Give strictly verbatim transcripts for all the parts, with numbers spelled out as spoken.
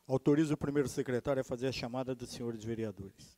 Autorizo o primeiro secretário a fazer a chamada dos senhores vereadores.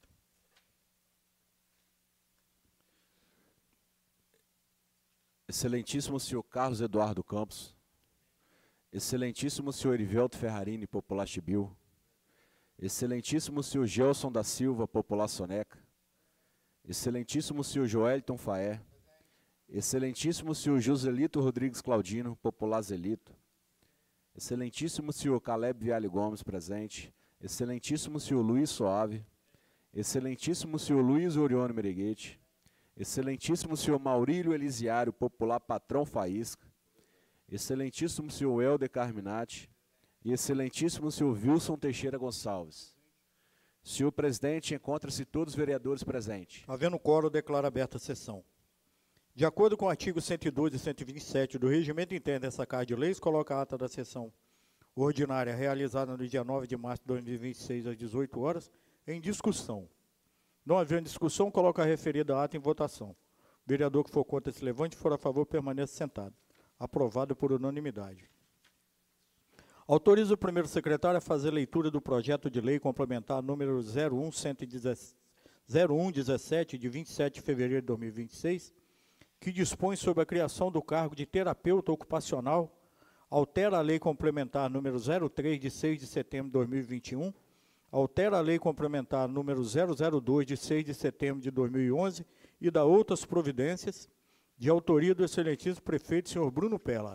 Excelentíssimo senhor Carlos Eduardo Campos, excelentíssimo senhor Erivelto Ferrarini, Popular Chibiu, excelentíssimo senhor Gelson da Silva, Popular Soneca, excelentíssimo senhor Joelton Faé, excelentíssimo senhor Joselito Rodrigues Claudino, Popular Zelito, excelentíssimo senhor Caleb Viale Gomes, presente, excelentíssimo senhor Luiz Soave, excelentíssimo senhor Luiz Orione Mereguete, excelentíssimo senhor Maurílio Elisiário, Popular Patrão Faísca, excelentíssimo senhor Helder Carminati e excelentíssimo senhor Wilson Teixeira Gonçalves. Senhor presidente, encontra-se todos os vereadores presentes. Havendo quórum, declaro aberta a sessão. De acordo com o artigo cento e doze e cento e vinte e sete do Regimento Interno dessa Casa de Leis, coloca a ata da sessão ordinária realizada no dia nove de março de dois mil e vinte e seis, às dezoito horas, em discussão. Não havendo discussão, coloca a referida ata em votação. O vereador que for contra se levante, for a favor, permaneça sentado. Aprovado por unanimidade. Autorizo o primeiro secretário a fazer leitura do projeto de lei complementar número zero um dezessete, de vinte e sete de fevereiro de dois mil e vinte e seis, que dispõe sobre a criação do cargo de terapeuta ocupacional, altera a lei complementar número zero três, de seis de setembro de dois mil e vinte e um, altera a lei complementar número zero zero dois, de seis de setembro de dois mil e onze, e dá outras providências, de autoria do excelentíssimo prefeito, senhor Bruno Pella.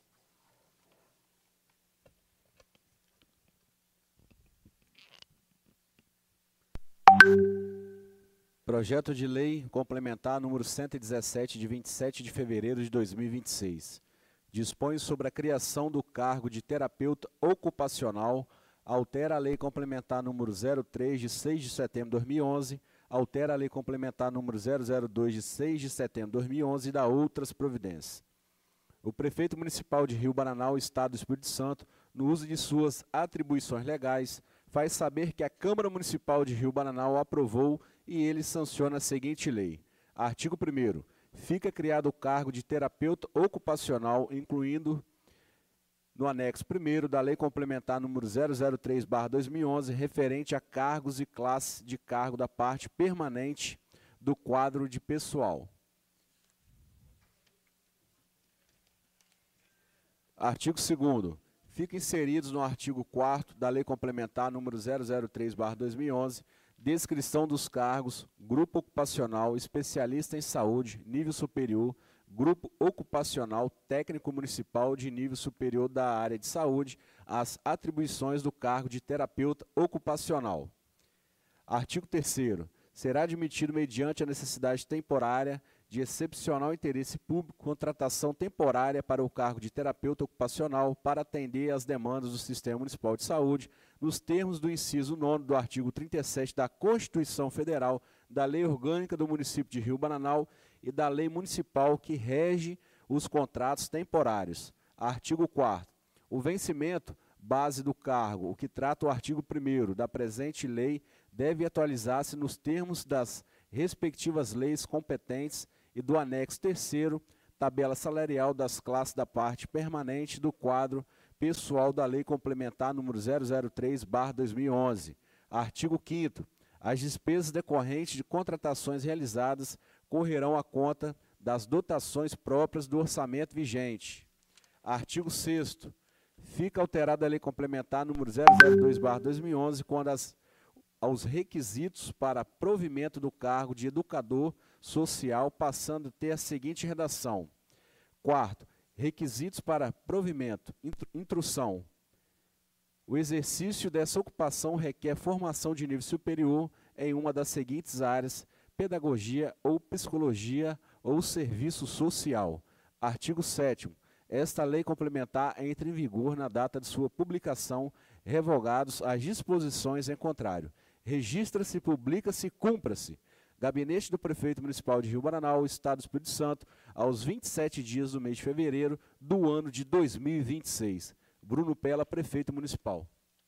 Projeto de lei complementar número cento e dezessete, de vinte e sete de fevereiro de dois mil e vinte e seis. Dispõe sobre a criação do cargo de terapeuta ocupacional, altera a lei complementar número zero três, de seis de setembro de dois mil e onze, altera a lei complementar número zero zero dois, de seis de setembro de dois mil e onze e dá outras providências. O prefeito municipal de Rio Bananal, Estado do Espírito Santo, no uso de suas atribuições legais, faz saber que a Câmara Municipal de Rio Bananal aprovou e ele sanciona a seguinte lei. Artigo primeiro. Fica criado o cargo de terapeuta ocupacional, incluindo no anexo primeiro da Lei Complementar número zero zero três barra dois mil e onze, referente a cargos e classes de cargo da parte permanente do quadro de pessoal. Artigo segundo. Fica inseridos no artigo quarto da Lei Complementar número zero zero três barra dois mil e onze, descrição dos cargos, grupo ocupacional, especialista em saúde, nível superior, grupo ocupacional técnico municipal de nível superior da área de saúde, as atribuições do cargo de terapeuta ocupacional. Artigo terceiro. Será admitido mediante a necessidade temporária de excepcional interesse público, contratação temporária para o cargo de terapeuta ocupacional para atender às demandas do Sistema Municipal de Saúde, nos termos do inciso nono do artigo trinta e sete da Constituição Federal, da Lei Orgânica do Município de Rio Bananal e da Lei Municipal que rege os contratos temporários. Artigo quarto. O vencimento, base do cargo, o que trata o artigo primeiro da presente lei, deve atualizar-se nos termos das respectivas leis competentes e do anexo terceiro, tabela salarial das classes da parte permanente do quadro pessoal da Lei Complementar número zero zero três barra dois mil e onze. Artigo quinto. As despesas decorrentes de contratações realizadas correrão à conta das dotações próprias do orçamento vigente. Artigo sexto. Fica alterada a Lei Complementar número zero zero dois barra dois mil e onze quando as, aos requisitos para provimento do cargo de educador social, passando a ter a seguinte redação. Quarto, requisitos para provimento, instrução. O exercício dessa ocupação requer formação de nível superior em uma das seguintes áreas: pedagogia ou psicologia ou serviço social. Artigo sétimo. Esta lei complementar entra em vigor na data de sua publicação, revogados as disposições em contrário. Registra-se, publica-se e cumpra-se. Gabinete do Prefeito Municipal de Rio Bananal, Estado do Espírito Santo, aos vinte e sete dias do mês de fevereiro do ano de dois mil e vinte e seis. Bruno Pella, Prefeito Municipal.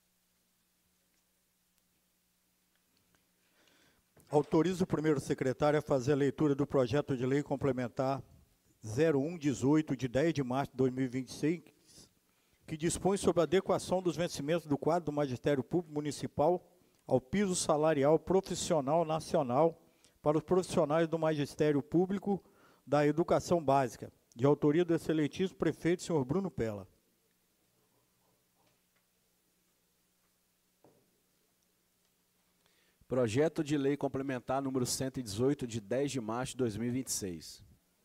Autorizo o primeiro secretário a fazer a leitura do projeto de lei complementar zero um dezoito, de dez de março de dois mil e vinte e seis, que dispõe sobre a adequação dos vencimentos do quadro do Magistério Público Municipal ao piso salarial profissional nacional para os profissionais do Magistério Público da Educação Básica, de autoria do excelentíssimo prefeito, senhor Bruno Pella. Projeto de Lei Complementar número cento e dezoito, de dez de março de dois mil e vinte e seis.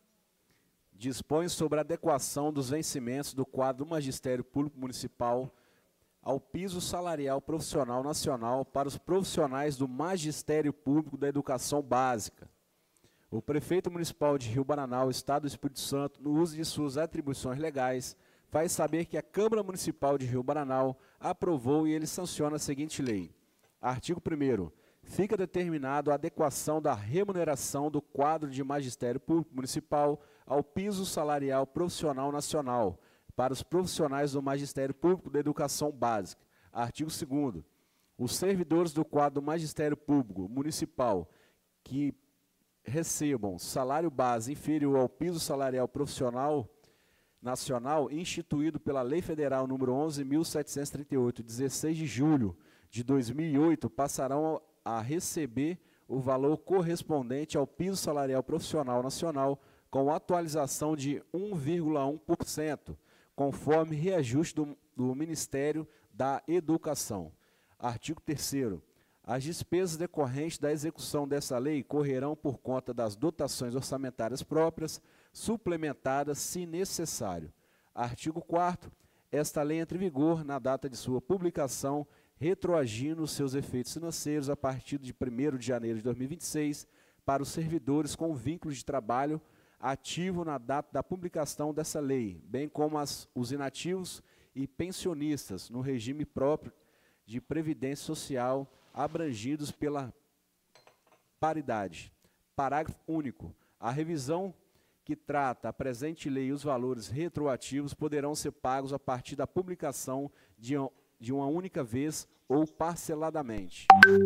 Dispõe sobre a adequação dos vencimentos do quadro do Magistério Público Municipal ao piso salarial profissional nacional para os profissionais do Magistério Público da Educação Básica. O prefeito municipal de Rio Bananal, Estado do Espírito Santo, no uso de suas atribuições legais, faz saber que a Câmara Municipal de Rio Bananal aprovou e ele sanciona a seguinte lei. Artigo primeiro. Fica determinado a adequação da remuneração do quadro de Magistério Público Municipal ao piso salarial profissional nacional para os profissionais do Magistério Público da Educação Básica. Artigo segundo. Os servidores do quadro do Magistério Público Municipal que recebam salário base inferior ao piso salarial profissional nacional instituído pela Lei Federal número onze mil setecentos e trinta e oito, dezesseis de julho de dois mil e oito, passarão a receber o valor correspondente ao piso salarial profissional nacional com atualização de um vírgula um por cento, conforme reajuste do, do Ministério da Educação. Artigo terceiro. As despesas decorrentes da execução dessa lei correrão por conta das dotações orçamentárias próprias, suplementadas se necessário. Artigo quarto. Esta lei entra em vigor na data de sua publicação, retroagindo seus efeitos financeiros a partir de primeiro de janeiro de dois mil e vinte e seis para os servidores com vínculo de trabalho ativo na data da publicação dessa lei, bem como as, os inativos e pensionistas no regime próprio de previdência social abrangidos pela paridade. Parágrafo único. A revisão que trata a presente lei e os valores retroativos poderão ser pagos a partir da publicação de, de uma única vez ou parceladamente.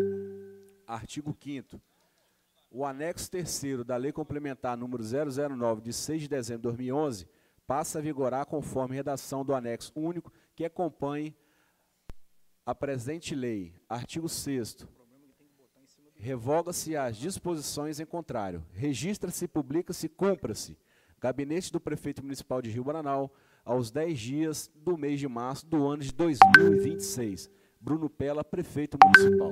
Artigo quinto. O anexo terceiro da Lei Complementar número zero zero nove, de seis de dezembro de dois mil e onze, passa a vigorar conforme redação do anexo único que acompanhe a presente lei. Artigo sexto. Revoga-se as disposições em contrário. Registra-se, publica-se, cumpra-se. Gabinete do Prefeito Municipal de Rio Bananal, aos dez dias do mês de março do ano de dois mil e vinte e seis. Bruno Pella, Prefeito Municipal.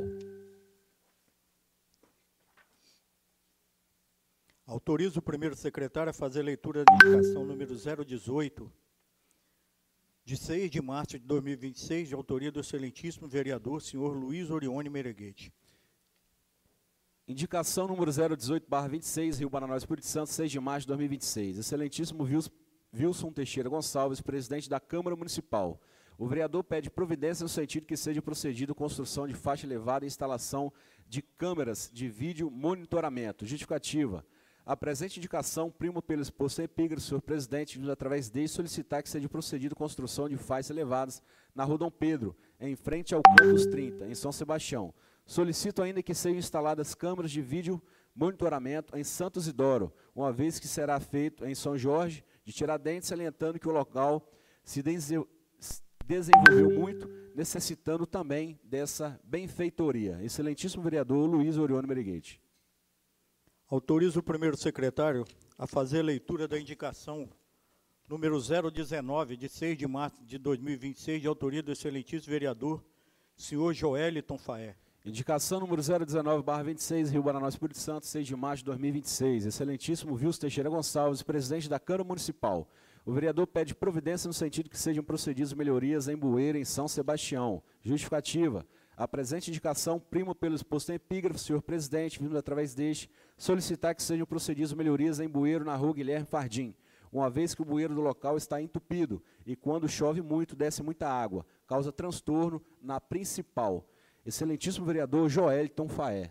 Autoriza o primeiro secretário a fazer leitura da indicação número zero dezoito, de seis de março de dois mil e vinte e seis, de autoria do excelentíssimo vereador, senhor Luiz Orione Mereguete. Indicação número zero dezoito barra vinte e seis, Rio Bananal, Espírito Santo, seis de março de dois mil e vinte e seis. Excelentíssimo Wilson Teixeira Gonçalves, presidente da Câmara Municipal. O vereador pede providência no sentido que seja procedido construção de faixa elevada e instalação de câmeras de vídeo monitoramento. Justificativa. A presente indicação, primo pelo exposto epígrafe, senhor presidente, vindo através dele solicitar que seja procedido construção de faixas elevadas na Rua Dom Pedro, em frente ao Campus trinta, em São Sebastião. Solicito ainda que sejam instaladas câmeras de vídeo monitoramento em Santos Isidoro, uma vez que será feito em São Jorge de Tiradentes, salientando que o local se desenvolveu muito, necessitando também dessa benfeitoria. Excelentíssimo vereador Luiz Orione Mereguete. Autoriza o primeiro secretário a fazer a leitura da indicação número zero dezenove, de seis de março de dois mil e vinte e seis, de autoria do excelentíssimo vereador, senhor Joeliton Faé. Indicação número zero dezenove barra vinte e seis, Rio Bananal, Espírito Santo, seis de março de dois mil e vinte e seis. Excelentíssimo Wilson Teixeira Gonçalves, presidente da Câmara Municipal. O vereador pede providência no sentido que sejam procedidas melhorias em bueiro em São Sebastião. Justificativa. A presente indicação, primo pelo exposto em epígrafe, senhor presidente, vindo através deste, solicitar que sejam procedidas melhorias em bueiro na Rua Guilherme Fardim, uma vez que o bueiro do local está entupido e quando chove muito, desce muita água, causa transtorno na principal. Excelentíssimo vereador Joeliton Faé.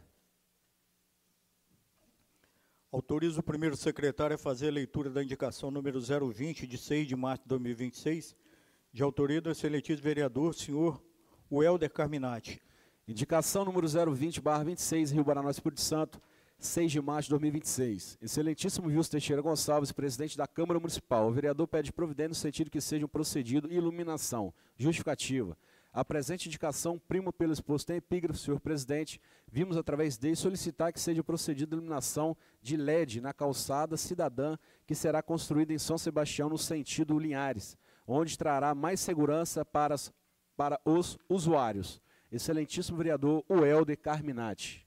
Autoriza o primeiro secretário a fazer a leitura da indicação número zero vinte, de seis de março de dois mil e vinte e seis, de autoria do excelentíssimo vereador, senhor Welder Carminati. Indicação número zero vinte barra vinte e seis, Rio Bananal, Espírito Santo, seis de março de dois mil e vinte e seis. Excelentíssimo Wilson Teixeira Gonçalves, presidente da Câmara Municipal. O vereador pede providência no sentido que seja um procedido iluminação. Justificativa. A presente indicação, primo pelo exposto em epígrafe, senhor presidente, vimos através dele solicitar que seja procedido iluminação de L E D na calçada cidadã que será construída em São Sebastião no sentido Linhares, onde trará mais segurança para, as, para os usuários. Excelentíssimo vereador Uelder Carminati.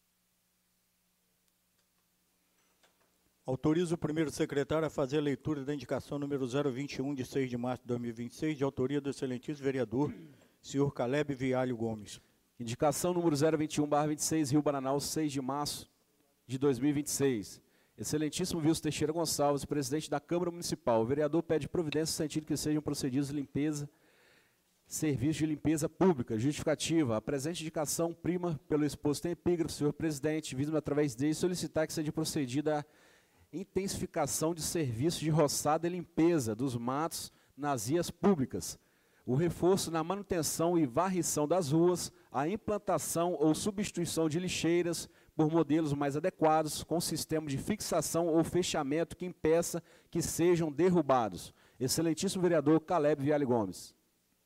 Autoriza o primeiro secretário a fazer a leitura da indicação número zero vinte e um, de seis de março de dois mil e vinte e seis, de autoria do excelentíssimo vereador, senhor Caleb Vialho Gomes. Indicação número zero vinte e um barra vinte e seis, Rio Bananal, seis de março de dois mil e vinte e seis. Excelentíssimo Wilson Teixeira Gonçalves, presidente da Câmara Municipal. O vereador pede providência no sentido que sejam procedidos limpeza, serviço de limpeza pública. Justificativa. A presente indicação, prima pelo exposto em epígrafe, senhor presidente, visando através dele solicitar que seja procedida a intensificação de serviços de roçada e limpeza dos matos nas vias públicas, o reforço na manutenção e varrição das ruas, a implantação ou substituição de lixeiras por modelos mais adequados, com sistema de fixação ou fechamento que impeça que sejam derrubados. Excelentíssimo vereador Caleb Vialho Gomes.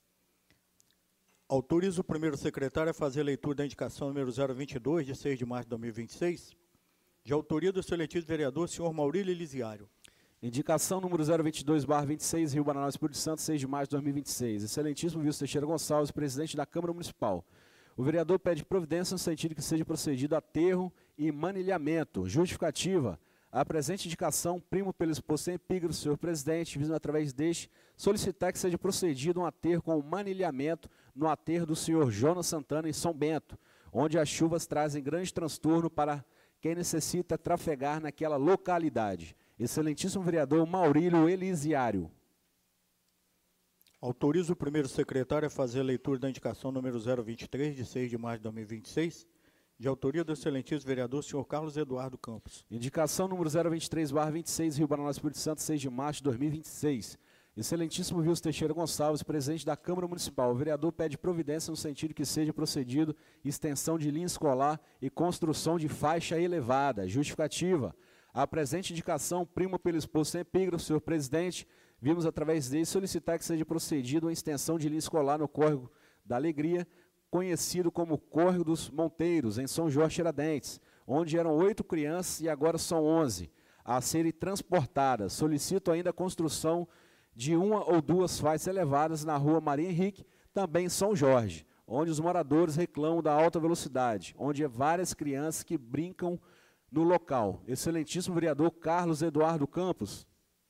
Autoriza o primeiro secretário a fazer a leitura da indicação número zero vinte e dois, de seis de março de dois mil e vinte e seis, de autoria do excelentíssimo vereador, senhor Maurílio Elisiário. Indicação número zero vinte e dois barra vinte e seis, Rio Bananal, Espírito Santo, seis de março de dois mil e vinte e seis. Excelentíssimo Wilson Teixeira Gonçalves, presidente da Câmara Municipal. O vereador pede providência no sentido que seja procedido aterro e manilhamento. Justificativa. A presente indicação, primo pelo exposto em epígrafe, senhor presidente, visando através deste solicitar que seja procedido um aterro com manilhamento no aterro do senhor Jonas Santana, em São Bento, onde as chuvas trazem grande transtorno para quem necessita trafegar naquela localidade. Excelentíssimo vereador Maurílio Elisiário. Autoriza o primeiro secretário a fazer a leitura da indicação número zero vinte e três, de seis de março de dois mil e vinte e seis, de autoria do excelentíssimo vereador, senhor Carlos Eduardo Campos. Indicação número zero vinte e três barra vinte e seis, Rio Bananal, Espírito Santo, seis de março de dois mil e vinte e seis. Excelentíssimo Wilson Teixeira Gonçalves, presidente da Câmara Municipal. O vereador pede providência no sentido que seja procedido extensão de linha escolar e construção de faixa elevada. Justificativa. A presente indicação, primo pelo exposto em epígrafe, senhor presidente, vimos através dele solicitar que seja procedido uma extensão de linha escolar no córrego da Alegria, conhecido como Córrego dos Monteiros, em São Jorge Tiradentes, onde eram oito crianças e agora são onze, a serem transportadas. Solicito ainda a construção de uma ou duas faixas elevadas na rua Maria Henrique, também em São Jorge, onde os moradores reclamam da alta velocidade, onde há várias crianças que brincam no local. Excelentíssimo vereador Carlos Eduardo Campos.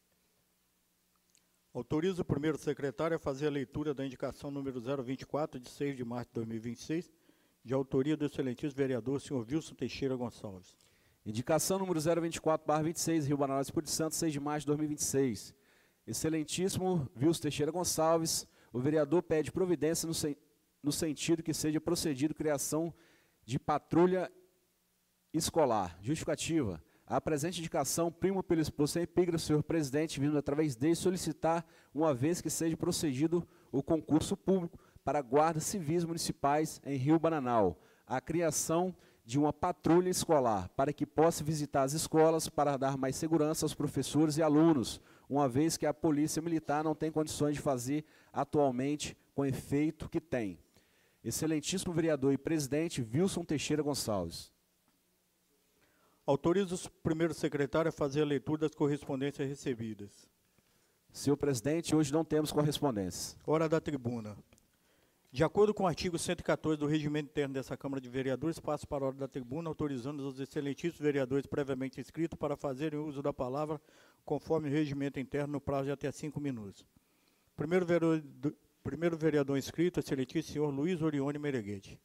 Autoriza o primeiro secretário a fazer a leitura da indicação número zero vinte e quatro, de seis de março de dois mil e vinte e seis, de autoria do excelentíssimo vereador, senhor Wilson Teixeira Gonçalves. Indicação número zero vinte e quatro barra vinte e seis, Rio Bananal, Espírito Santo, seis de março de dois mil e vinte e seis. Excelentíssimo Wilson Teixeira Gonçalves, o vereador pede providência no, sen no sentido que seja procedido criação de patrulha escolar. Justificativa. A presente indicação, primo pelo exposto em epígrafe, senhor presidente, vindo através dele solicitar, uma vez que seja procedido o concurso público para guardas civis municipais em Rio Bananal, a criação de uma patrulha escolar, para que possa visitar as escolas para dar mais segurança aos professores e alunos, uma vez que a polícia militar não tem condições de fazer atualmente com o efeito que tem. Excelentíssimo vereador e presidente, Wilson Teixeira Gonçalves. Autoriza o primeiro secretário a fazer a leitura das correspondências recebidas. Senhor presidente, hoje não temos correspondências. Hora da tribuna. De acordo com o artigo cento e quatorze do Regimento Interno dessa Câmara de Vereadores, passo para a hora da tribuna, autorizando os excelentíssimos vereadores previamente inscritos para fazerem uso da palavra, conforme o Regimento Interno, no prazo de até cinco minutos. Primeiro vereador, primeiro vereador inscrito, excelentíssimo senhor Luiz Orione Mereguete.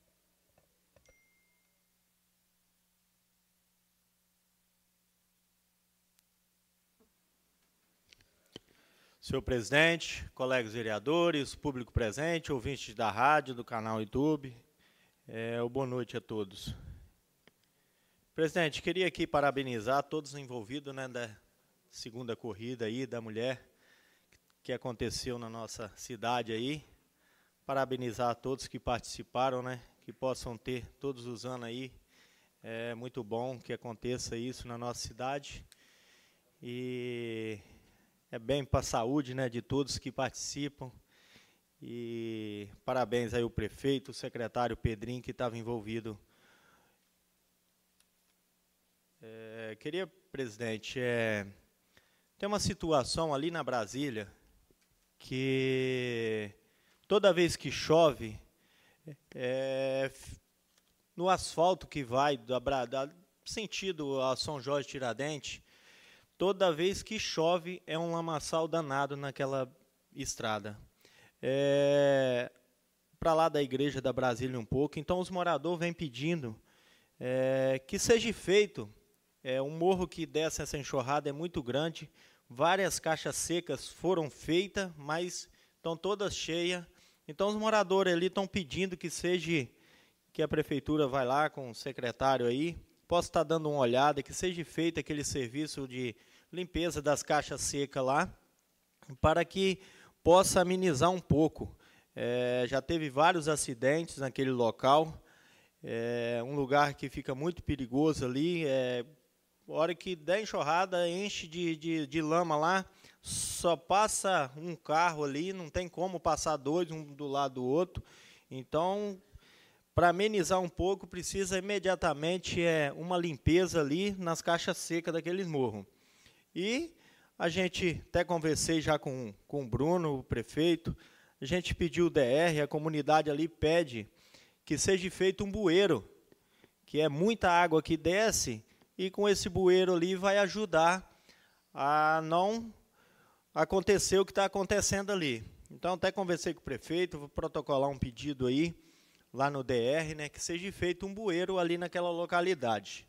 Senhor presidente, colegas vereadores, público presente, ouvintes da rádio, do canal YouTube, é, boa noite a todos. Presidente, queria aqui parabenizar todos os envolvidos, né, da segunda corrida aí da mulher que aconteceu na nossa cidade aí. Parabenizar a todos que participaram, né, que possam ter todos os anos aí É muito bom que aconteça isso na nossa cidade. E é bem para a saúde, né, de todos que participam. E parabéns aí ao prefeito, o secretário Pedrinho, que estava envolvido. É, queria, presidente, é, tem uma situação ali na Brasília que toda vez que chove, é, no asfalto que vai do sentido a São Jorge Tiradentes, toda vez que chove é um lamaçal danado naquela estrada. É, para lá da igreja da Brasília um pouco, então os moradores vêm pedindo é, que seja feito, é, um morro que desce essa enxurrada é muito grande, várias caixas secas foram feitas, mas estão todas cheias, então os moradores ali estão pedindo que seja, que a prefeitura vai lá com o secretário aí, possa estar dando uma olhada, que seja feito aquele serviço de limpeza das caixas secas lá, para que possa amenizar um pouco. É, já teve vários acidentes naquele local, é um lugar que fica muito perigoso ali, é, a hora que der enxurrada, enche de, de, de lama lá, só passa um carro ali, não tem como passar dois, um do lado do outro. Então, para amenizar um pouco, precisa imediatamente é, uma limpeza ali nas caixas secas daqueles morros. E a gente até conversei já com, com o Bruno, o prefeito, a gente pediu o D R, a comunidade ali pede que seja feito um bueiro, que é muita água que desce, e com esse bueiro ali vai ajudar a não acontecer o que está acontecendo ali. Então, até conversei com o prefeito, vou protocolar um pedido aí, lá no D R, né, que seja feito um bueiro ali naquela localidade.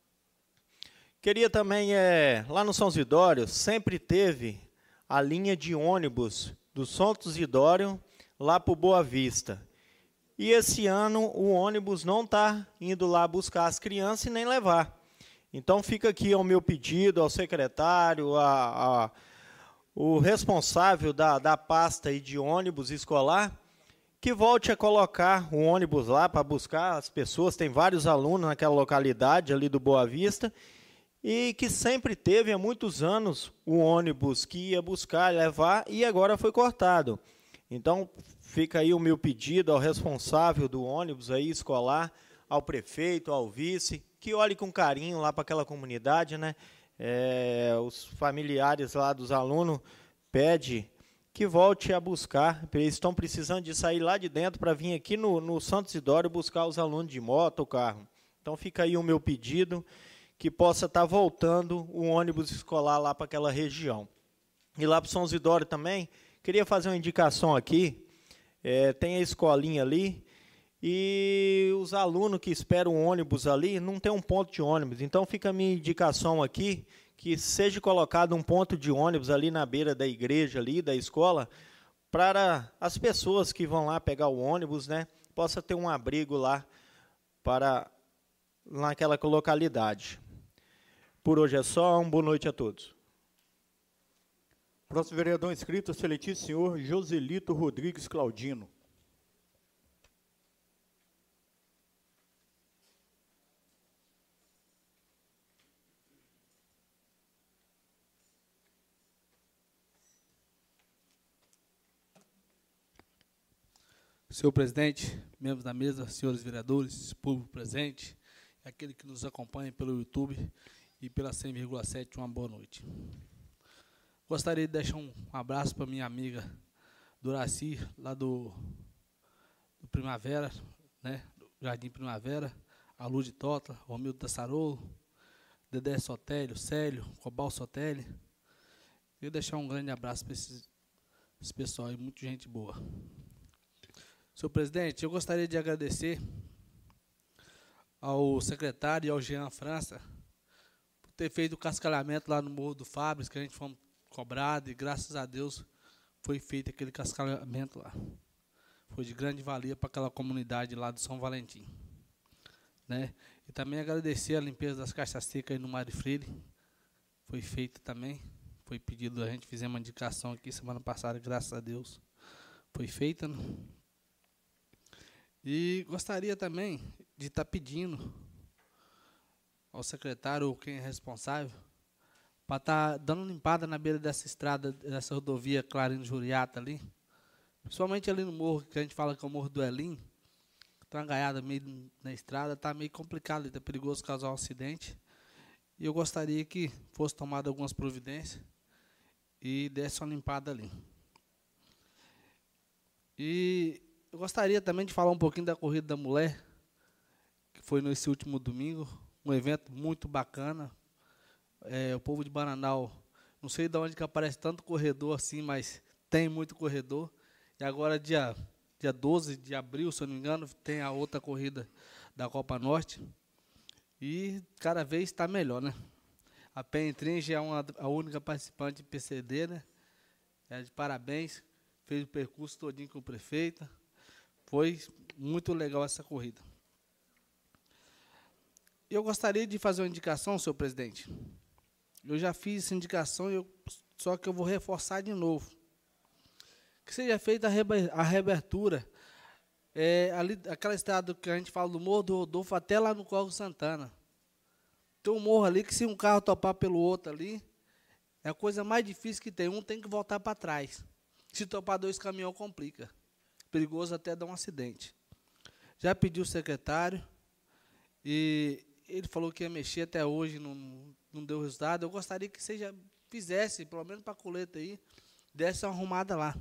Queria também, é, lá no São Isidório, sempre teve a linha de ônibus do Santo Isidório lá para o Boa Vista. E esse ano o ônibus não está indo lá buscar as crianças e nem levar. Então fica aqui o meu pedido ao secretário, a, a, o responsável da, da pasta aí de ônibus escolar, que volte a colocar o ônibus lá para buscar as pessoas. Tem vários alunos naquela localidade ali do Boa Vista, e que sempre teve há muitos anos o ônibus que ia buscar, levar, e agora foi cortado. Então, fica aí o meu pedido ao responsável do ônibus aí escolar, ao prefeito, ao vice, que olhe com carinho lá para aquela comunidade, né? É, os familiares lá dos alunos pedem que volte a buscar, eles estão precisando de sair lá de dentro para vir aqui no, no Santo Isidório buscar os alunos de moto ou carro. Então, fica aí o meu pedido, que possa estar voltando o ônibus escolar lá para aquela região. E lá para o São Isidório também, queria fazer uma indicação aqui, é, tem a escolinha ali, e os alunos que esperam o ônibus ali, não tem um ponto de ônibus. Então, fica a minha indicação aqui, que seja colocado um ponto de ônibus ali na beira da igreja, ali da escola, para as pessoas que vão lá pegar o ônibus, né, possa ter um abrigo lá, para, naquela localidade. Por hoje é só, uma boa noite a todos. Próximo vereador inscrito, excelentíssimo senhor Joselito Rodrigues Claudino. Senhor presidente, membros da mesa, senhores vereadores, público presente, e aquele que nos acompanha pelo YouTube e pela cem vírgula sete, uma boa noite. Gostaria de deixar um abraço para minha amiga Doraci, lá do, do Primavera, né, do Jardim Primavera, a Luz de Tota, Romildo Tassarolo, Dedé Sotélio, Célio, Cobal Sotélio. Queria deixar um grande abraço para esse, esse pessoal aí, muita gente boa. Senhor presidente, eu gostaria de agradecer ao secretário e ao Jean França por ter feito o cascalhamento lá no Morro do Fabris, que a gente foi cobrado, e graças a Deus foi feito aquele cascalhamento lá. Foi de grande valia para aquela comunidade lá do São Valentim, né? E também agradecer a limpeza das caixas secas aí no Mário Freire, foi feita também, foi pedido, a gente fizemos uma indicação aqui semana passada, graças a Deus foi feita, né? E gostaria também de estar pedindo ao secretário ou quem é responsável, para estar tá dando limpada na beira dessa estrada, dessa rodovia Clarindo Juriata ali, principalmente ali no morro, que a gente fala que é o Morro do Elim, tem uma gaiada meio na estrada, está meio complicado, está perigoso causar um acidente. E eu gostaria que fosse tomada algumas providências e desse uma limpada ali. E eu gostaria também de falar um pouquinho da Corrida da Mulher, que foi nesse último domingo, um evento muito bacana. É, o povo de Bananal, não sei de onde que aparece tanto corredor assim, mas tem muito corredor. E agora, dia, dia doze de abril, se eu não me engano, tem a outra corrida da Copa Norte. E cada vez está melhor, né? A Pentringe é uma, a única participante de P C D, né? É de parabéns, fez o percurso todinho com o prefeito. Foi muito legal essa corrida. Eu gostaria de fazer uma indicação, senhor presidente. Eu já fiz essa indicação, eu, só que eu vou reforçar de novo. Que seja feita a reabertura, é, ali, aquela estrada que a gente fala do Morro do Rodolfo, até lá no Corvo Santana. Tem um morro ali que se um carro topar pelo outro ali, é a coisa mais difícil que tem. Um tem que voltar para trás. Se topar dois caminhões, complica. Perigoso até dar um acidente. Já pedi o secretário, e ele falou que ia mexer, até hoje não, não deu resultado. Eu gostaria que você já fizesse, pelo menos para a coleta aí, desse uma arrumada lá.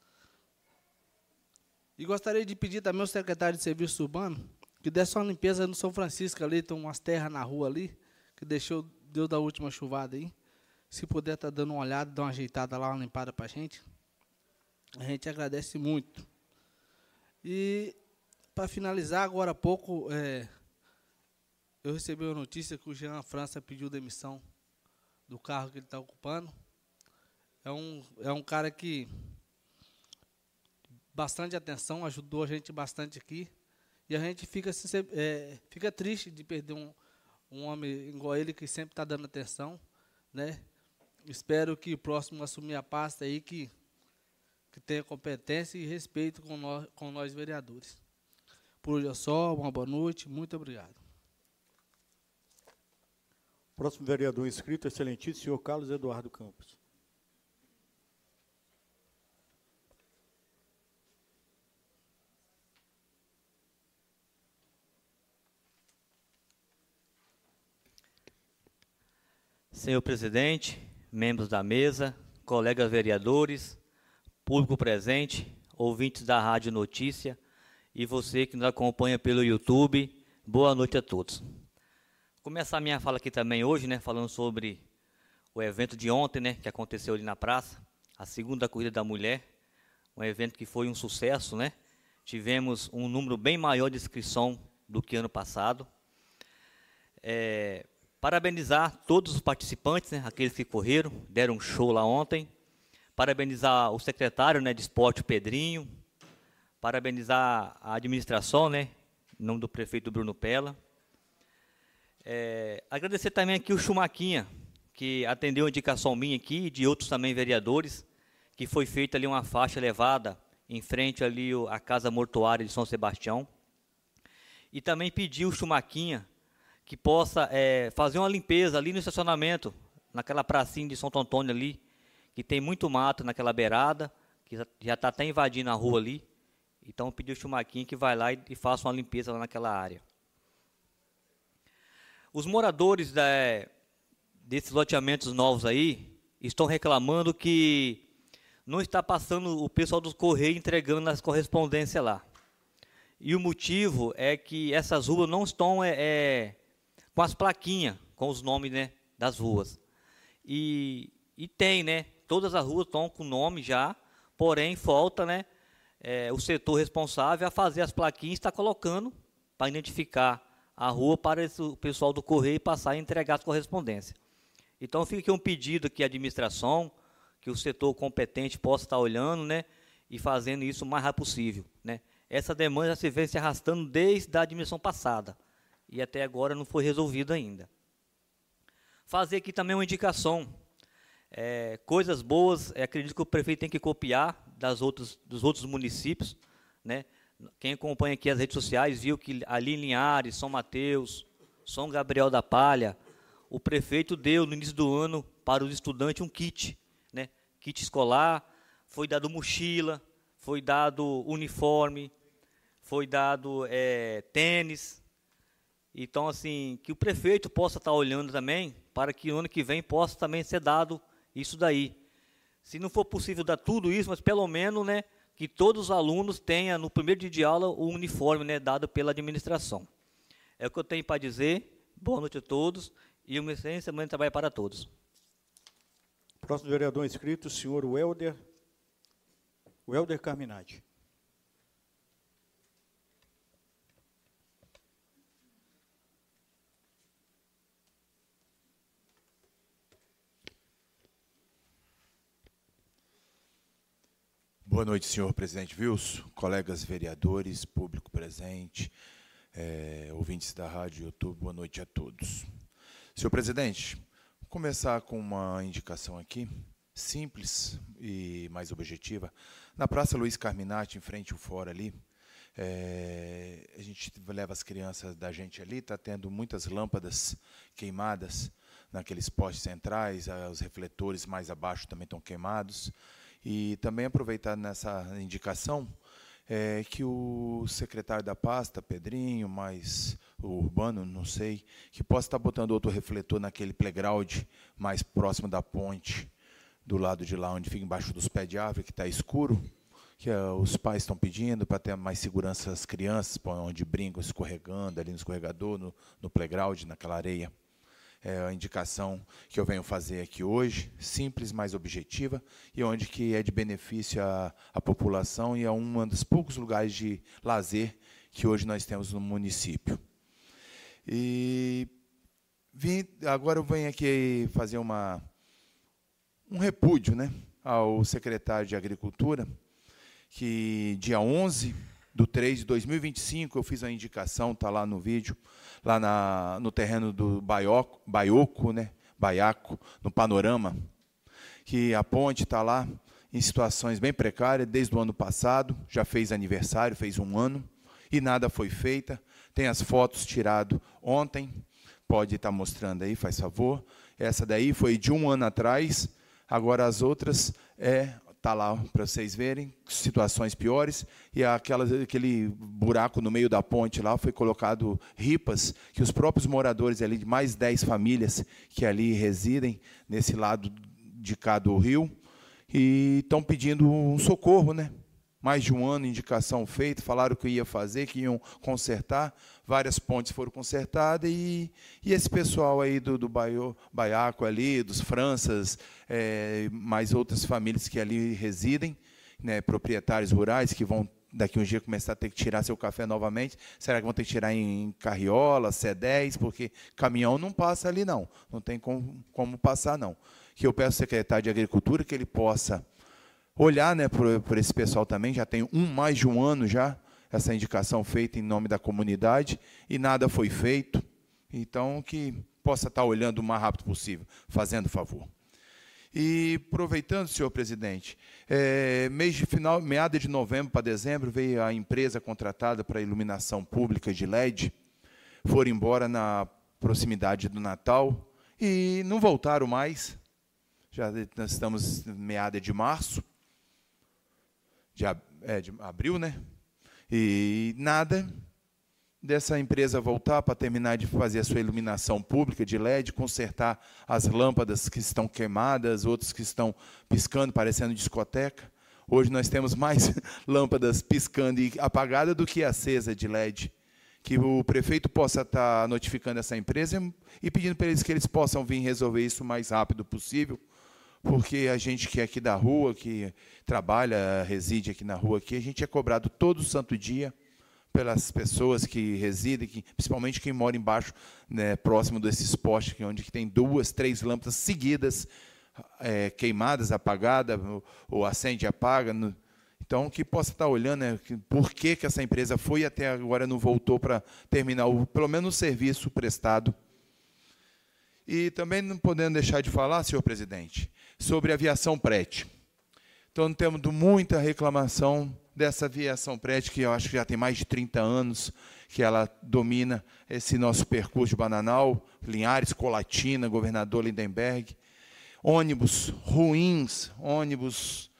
E gostaria de pedir também ao secretário de Serviço Urbano que desse uma limpeza no São Francisco ali, tem umas terras na rua ali, que deixou, deu da última chuvada aí. Se puder estar tá dando uma olhada, dar uma ajeitada lá, uma limpada para a gente, a gente agradece muito. E, para finalizar, agora há pouco, é, eu recebi a notícia que o Jean França pediu demissão do carro que ele está ocupando. É um, é um cara que bastante atenção, ajudou a gente bastante aqui. E a gente fica, é, fica triste de perder um, um homem igual ele, que sempre está dando atenção, né? Espero que o próximo assumir a pasta aí, que, que tenha competência e respeito com nós, com nós vereadores. Por hoje é só, uma boa noite, muito obrigado. Próximo vereador inscrito, excelentíssimo senhor Carlos Eduardo Campos. Senhor presidente, membros da mesa, colegas vereadores, público presente, ouvintes da Rádio Notícia e você que nos acompanha pelo YouTube, boa noite a todos. Vou começar a minha fala aqui também hoje, né, falando sobre o evento de ontem, né, que aconteceu ali na praça, a segunda Corrida da Mulher, um evento que foi um sucesso, né? Tivemos um número bem maior de inscrição do que ano passado. É, Parabenizar todos os participantes, né, aqueles que correram, deram um show lá ontem. Parabenizar o secretário, né, de esporte, Pedrinho. Parabenizar a administração, né, em nome do prefeito Bruno Pella. É, agradecer também aqui o Chumaquinha, que atendeu a indicação minha aqui e de outros também vereadores, que foi feita ali uma faixa elevada em frente ali à Casa Mortuária de São Sebastião. E também pediu o Chumaquinha que possa é, fazer uma limpeza ali no estacionamento, naquela pracinha de Santo Antônio ali, que tem muito mato naquela beirada, que já está até invadindo a rua ali. Então, pediu o Chumaquinha que vai lá e, e faça uma limpeza lá naquela área. Os moradores da, desses loteamentos novos aí estão reclamando que não está passando o pessoal dos Correios entregando as correspondências lá. E o motivo é que essas ruas não estão é, é, com as plaquinhas, com os nomes, né, das ruas. E, e tem, né, todas as ruas estão com nome já, porém falta, né, é, o setor responsável a fazer as plaquinhas, está colocando para identificar a rua para esse, o pessoal do Correio passar e entregar as correspondências. Então fica aqui um pedido que a administração, que o setor competente possa estar olhando, né, e fazendo isso o mais rápido possível, né. Essa demanda já se vem se arrastando desde a admissão passada e até agora não foi resolvida ainda. Fazer aqui também uma indicação, é, coisas boas, é, acredito que o prefeito tem que copiar das outros, dos outros municípios, né? Quem acompanha aqui as redes sociais viu que ali em Linhares, São Mateus, São Gabriel da Palha, o prefeito deu no início do ano para os estudantes um kit, né? Kit escolar, foi dado mochila, foi dado uniforme, foi dado é, tênis. Então, assim, que o prefeito possa estar olhando também, para que no ano que vem possa também ser dado isso daí. Se não for possível dar tudo isso, mas pelo menos, né, que todos os alunos tenham, no primeiro dia de aula, o uniforme, né, dado pela administração. É o que eu tenho para dizer. Boa noite a todos e uma excelente semana de trabalho para todos. Próximo vereador inscrito, o senhor Welder, Welder Carminati. Boa noite, senhor presidente Wilson, colegas vereadores, público presente, é, ouvintes da rádio e YouTube, boa noite a todos. Senhor presidente, vou começar com uma indicação aqui, simples e mais objetiva. Na Praça Luiz Carminati, em frente ao fora ali, é, a gente leva as crianças da gente ali, está tendo muitas lâmpadas queimadas naqueles postes centrais, os refletores mais abaixo também estão queimados. E também aproveitar nessa indicação é, que o secretário da pasta, Pedrinho, mais o Urbano, não sei, que possa estar botando outro refletor naquele playground mais próximo da ponte, do lado de lá, onde fica embaixo dos pés de árvore, que está escuro, que é, os pais estão pedindo para ter mais segurança às crianças, onde brincam escorregando, ali no escorregador, no, no playground, naquela areia. É a indicação que eu venho fazer aqui hoje, simples, mais objetiva, e onde que é de benefício à, à população e é um dos poucos lugares de lazer que hoje nós temos no município. E vim, agora eu venho aqui fazer uma, um repúdio, né, ao secretário de Agricultura, que dia onze do três de dois mil e vinte e cinco, eu fiz a indicação, está lá no vídeo, lá na, no terreno do Baioco, Baioco, né, Baiaco, no Panorama, que a ponte está lá em situações bem precárias desde o ano passado, já fez aniversário, fez um ano, e nada foi feito. Tem as fotos tiradas ontem, pode estar mostrando aí, faz favor. Essa daí foi de um ano atrás, agora as outras é... está lá para vocês verem, situações piores, e aquela, aquele buraco no meio da ponte lá foi colocado ripas, que os próprios moradores ali, de mais dez famílias que ali residem, nesse lado de cá do rio, e estão pedindo um socorro, né? Mais de um ano, indicação feita, falaram que ia fazer, que iam consertar, várias pontes foram consertadas, e, e esse pessoal aí do, do Baio, Baiaco ali, dos Franças, é, mais outras famílias que ali residem, né, proprietários rurais, que vão daqui um dia começar a ter que tirar seu café novamente, será que vão ter que tirar em carriola, C dez, porque caminhão não passa ali não, não tem como, como passar não. Que eu peço ao secretário de Agricultura que ele possa olhar, né, por, por esse pessoal também, já tem um, mais de um ano já, essa indicação feita em nome da comunidade, e nada foi feito, então que possa estar olhando o mais rápido possível, fazendo favor. E aproveitando, senhor presidente, é, mês de final, meada de novembro para dezembro, veio a empresa contratada para iluminação pública de L E D, foram embora na proximidade do Natal, e não voltaram mais, já nós estamos meada de março, De, é, de abril, né? E nada dessa empresa voltar para terminar de fazer a sua iluminação pública de L E D, consertar as lâmpadas que estão queimadas, outras que estão piscando, parecendo discoteca. Hoje nós temos mais lâmpadas piscando e apagadas do que acesa de L E D. Que o prefeito possa estar notificando essa empresa e pedindo para eles que eles possam vir resolver isso o mais rápido possível, porque a gente que é aqui da rua, que trabalha, reside aqui na rua, aqui, a gente é cobrado todo santo dia pelas pessoas que residem, que, principalmente quem mora embaixo, né, próximo desses postes, onde tem duas, três lâmpadas seguidas, é, queimadas, apagadas, ou, ou acende e apaga. No, então, que possa estar olhando, né, que, por que, que essa empresa foi e até agora não voltou para terminar, o, pelo menos o serviço prestado. E também não podendo deixar de falar, senhor presidente, sobre a aviação P R E T. Então, temos muita reclamação dessa aviação prédio, que eu acho que já tem mais de trinta anos, que ela domina esse nosso percurso de Bananal, Linhares, Colatina, Governador Lindenberg. Ônibus ruins, ônibus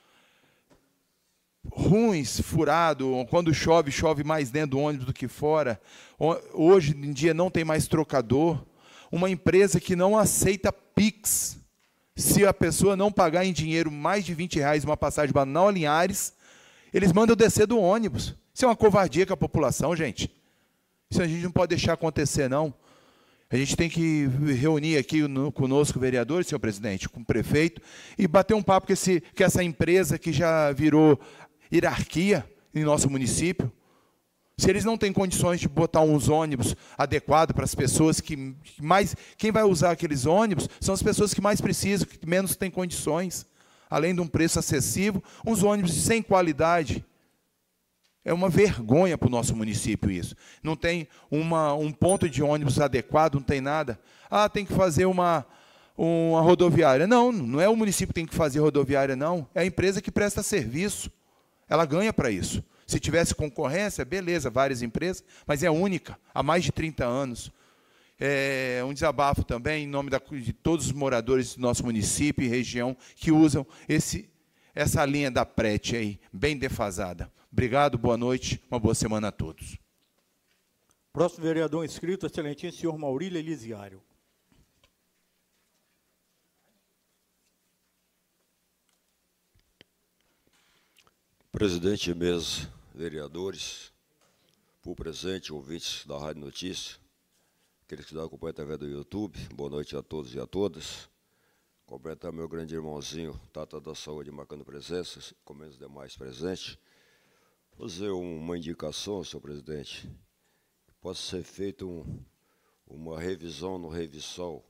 ruins, furado, quando chove, chove mais dentro do ônibus do que fora. Hoje em dia não tem mais trocador. Uma empresa que não aceita Pix. Se a pessoa não pagar em dinheiro mais de vinte reais uma passagem de Bananal a Linhares, eles mandam descer do ônibus. Isso é uma covardia com a população, gente. Isso a gente não pode deixar acontecer, não. A gente tem que reunir aqui no, conosco, vereadores, senhor presidente, com o prefeito, e bater um papo com, esse, com essa empresa que já virou hierarquia em nosso município. Se eles não têm condições de botar uns ônibus adequados para as pessoas que mais... Quem vai usar aqueles ônibus são as pessoas que mais precisam, que menos têm condições. Além de um preço acessível, uns ônibus sem qualidade. É uma vergonha para o nosso município isso. Não tem uma, um ponto de ônibus adequado, não tem nada. Ah, tem que fazer uma, uma rodoviária. Não, não é o município que tem que fazer rodoviária, não. É a empresa que presta serviço. Ela ganha para isso. Se tivesse concorrência, beleza, várias empresas, mas é única, há mais de trinta anos. É um desabafo também, em nome da, de todos os moradores do nosso município e região que usam esse, essa linha da Prete aí, bem defasada. Obrigado, boa noite, uma boa semana a todos. Próximo vereador inscrito, excelentíssimo senhor Maurílio Elisiário. Presidente e mesa, vereadores, por presente, ouvintes da Rádio Notícia, aqueles que acompanham através do YouTube, boa noite a todos e a todas. Completar meu grande irmãozinho, Tata da Saúde, marcando presença, como os demais presentes. Fazer uma indicação, senhor presidente, que possa ser feita um, uma revisão no Revisol.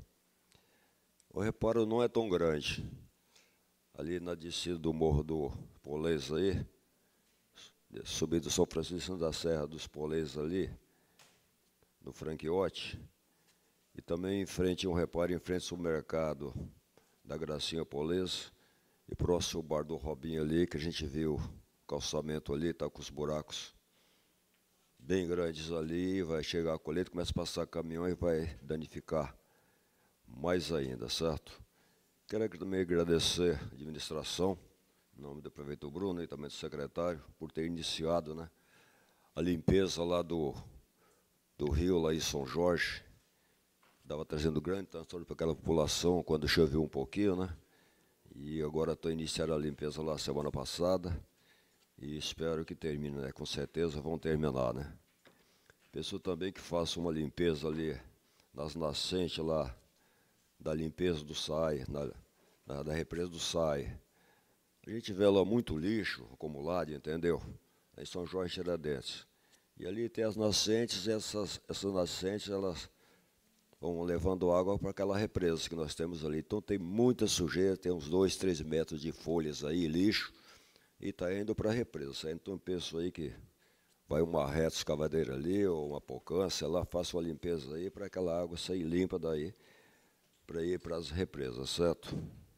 O reparo não é tão grande. Ali na descida do Morro do Polês aí, subindo do São Francisco da Serra dos Polês ali, no Franquiote, e também em frente, um reparo em frente ao mercado da Gracinha Polês, e próximo ao bar do Robinho ali, que a gente viu o calçamento ali, está com os buracos bem grandes ali, vai chegar a colheita, começa a passar caminhão e vai danificar mais ainda, certo? Quero também agradecer a administração, em nome do prefeito Bruno e também do secretário, por ter iniciado, né, a limpeza lá do, do rio, lá em São Jorge. Estava trazendo grande transtorno para aquela população quando choveu um pouquinho, né? E agora estou iniciando a limpeza lá semana passada e espero que termine, né? Com certeza vão terminar, né? Peço também que faça uma limpeza ali nas nascentes lá, da limpeza do S A I, na, na, da represa do S A I. A gente vê lá muito lixo acumulado, entendeu? Em São Jorge Tiradentes. E ali tem as nascentes, e essas, essas nascentes, elas vão levando água para aquela represa que nós temos ali. Então tem muita sujeira, tem uns dois, três metros de folhas aí, lixo, e está indo para a represa. Então eu penso aí que vai uma reta escavadeira ali, ou uma pocância lá, faça uma limpeza aí para aquela água sair limpa daí, para ir para as represas, certo?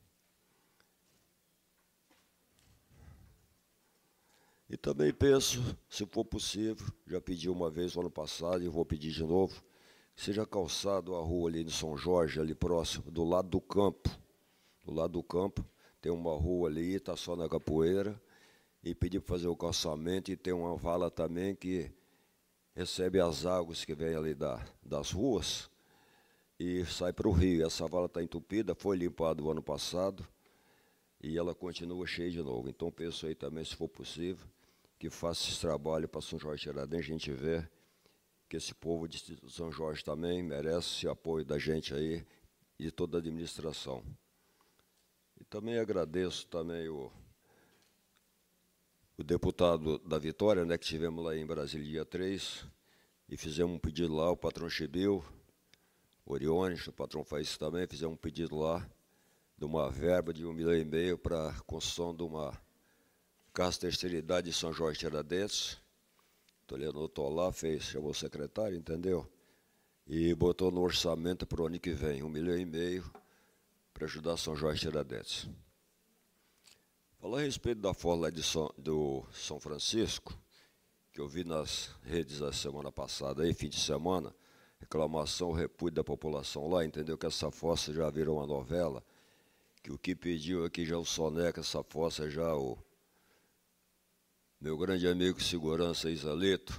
E também penso, se for possível, já pedi uma vez no ano passado e vou pedir de novo, que seja calçado a rua ali de São Jorge, ali próximo, do lado do campo. Do lado do campo, tem uma rua ali, está só na capoeira, e pedir para fazer o calçamento, e tem uma vala também que recebe as águas que vêm ali da, das ruas, e sai para o rio. Essa vala está entupida, foi limpada o ano passado, e ela continua cheia de novo. Então penso aí também, se for possível, que faça esse trabalho para São Jorge Tiradentes, a gente vê que esse povo de São Jorge também merece esse apoio da gente aí e de toda a administração. E também agradeço também o, o deputado da Vitória, né, que estivemos lá em Brasília dia três, e fizemos um pedido lá, o patrão Chibil, Orione, o patrão faz isso também, fizemos um pedido lá de uma verba de um milhão e meio para a construção de uma casa de terceira idade de São Jorge Tiradentes. Então ele anotou lá, fez, chamou o secretário, entendeu? E botou no orçamento para o ano que vem, um milhão e meio para ajudar São Jorge Tiradentes. Falar a respeito da fossa lá de São, do São Francisco, que eu vi nas redes a semana passada, aí, fim de semana, reclamação, repúdio da população lá, entendeu? Que essa fossa já virou uma novela, que o que pediu aqui já o Soneca, essa fossa já o meu grande amigo segurança Isaleto,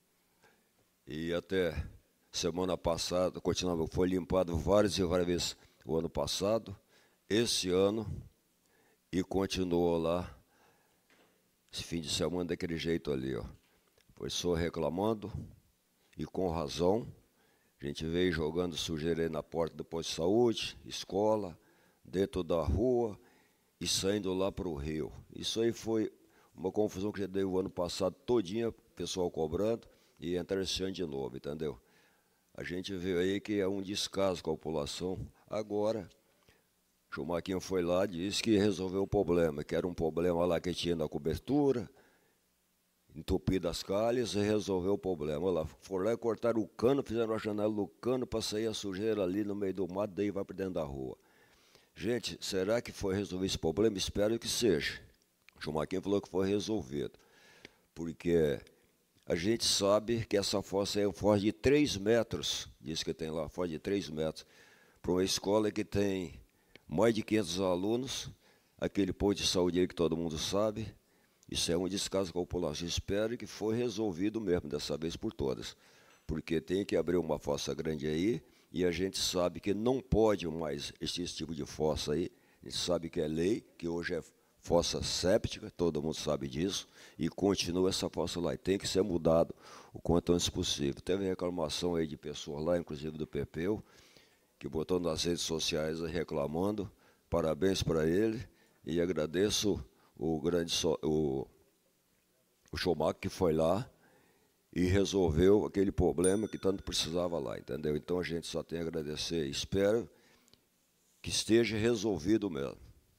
e até semana passada, continuava, foi limpado várias e várias vezes o ano passado, esse ano, e continuou lá, esse fim de semana daquele jeito ali, ó. Foi só reclamando, e com razão, a gente veio jogando sujeira aí na porta do posto de saúde, escola, dentro da rua, e saindo lá para o rio. Isso aí foi uma confusão que já deu o ano passado todinha, o pessoal cobrando, e entra esse ano de novo, entendeu? A gente vê aí que é um descaso com a população. Agora, o Chumaquinho foi lá e disse que resolveu o problema, que era um problema lá que tinha na cobertura, entupido as calhas, e resolveu o problema. Olha lá, foram lá e cortaram o cano, fizeram a janela do cano para sair a sujeira ali no meio do mato, daí vai para dentro da rua. Gente, será que foi resolver esse problema? Espero que seja. O Chumaquinho falou que foi resolvido, porque a gente sabe que essa fossa é uma fossa de três metros, diz que tem lá, fossa de três metros, para uma escola que tem mais de quinhentos alunos, aquele posto de saúde aí que todo mundo sabe, isso é um descaso com a população. Espero que foi resolvido mesmo, dessa vez por todas, porque tem que abrir uma fossa grande aí, e a gente sabe que não pode mais esse tipo de fossa aí, a gente sabe que é lei, que hoje é fossa séptica, todo mundo sabe disso, e continua essa fossa lá, e tem que ser mudado o quanto antes possível. Teve reclamação aí de pessoas lá, inclusive do Pepeu, que botou nas redes sociais reclamando, parabéns para ele, e agradeço o grande so, o, o Schumacher que foi lá e resolveu aquele problema que tanto precisava lá, entendeu? Então a gente só tem a agradecer, espero que esteja resolvido mesmo.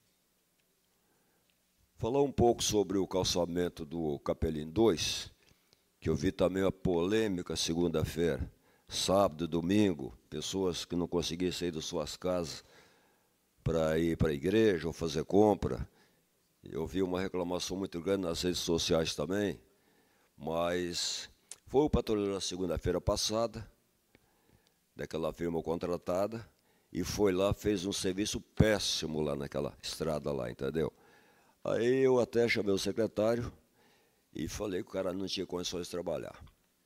Falar um pouco sobre o calçamento do Capelim dois, que eu vi também a polêmica segunda-feira, sábado, domingo, pessoas que não conseguiam sair das suas casas para ir para a igreja ou fazer compra. Eu vi uma reclamação muito grande nas redes sociais também, mas foi o patrulheiro na segunda-feira passada, daquela firma contratada, e foi lá, fez um serviço péssimo lá naquela estrada lá, entendeu? Aí eu até chamei o secretário e falei que o cara não tinha condições de trabalhar.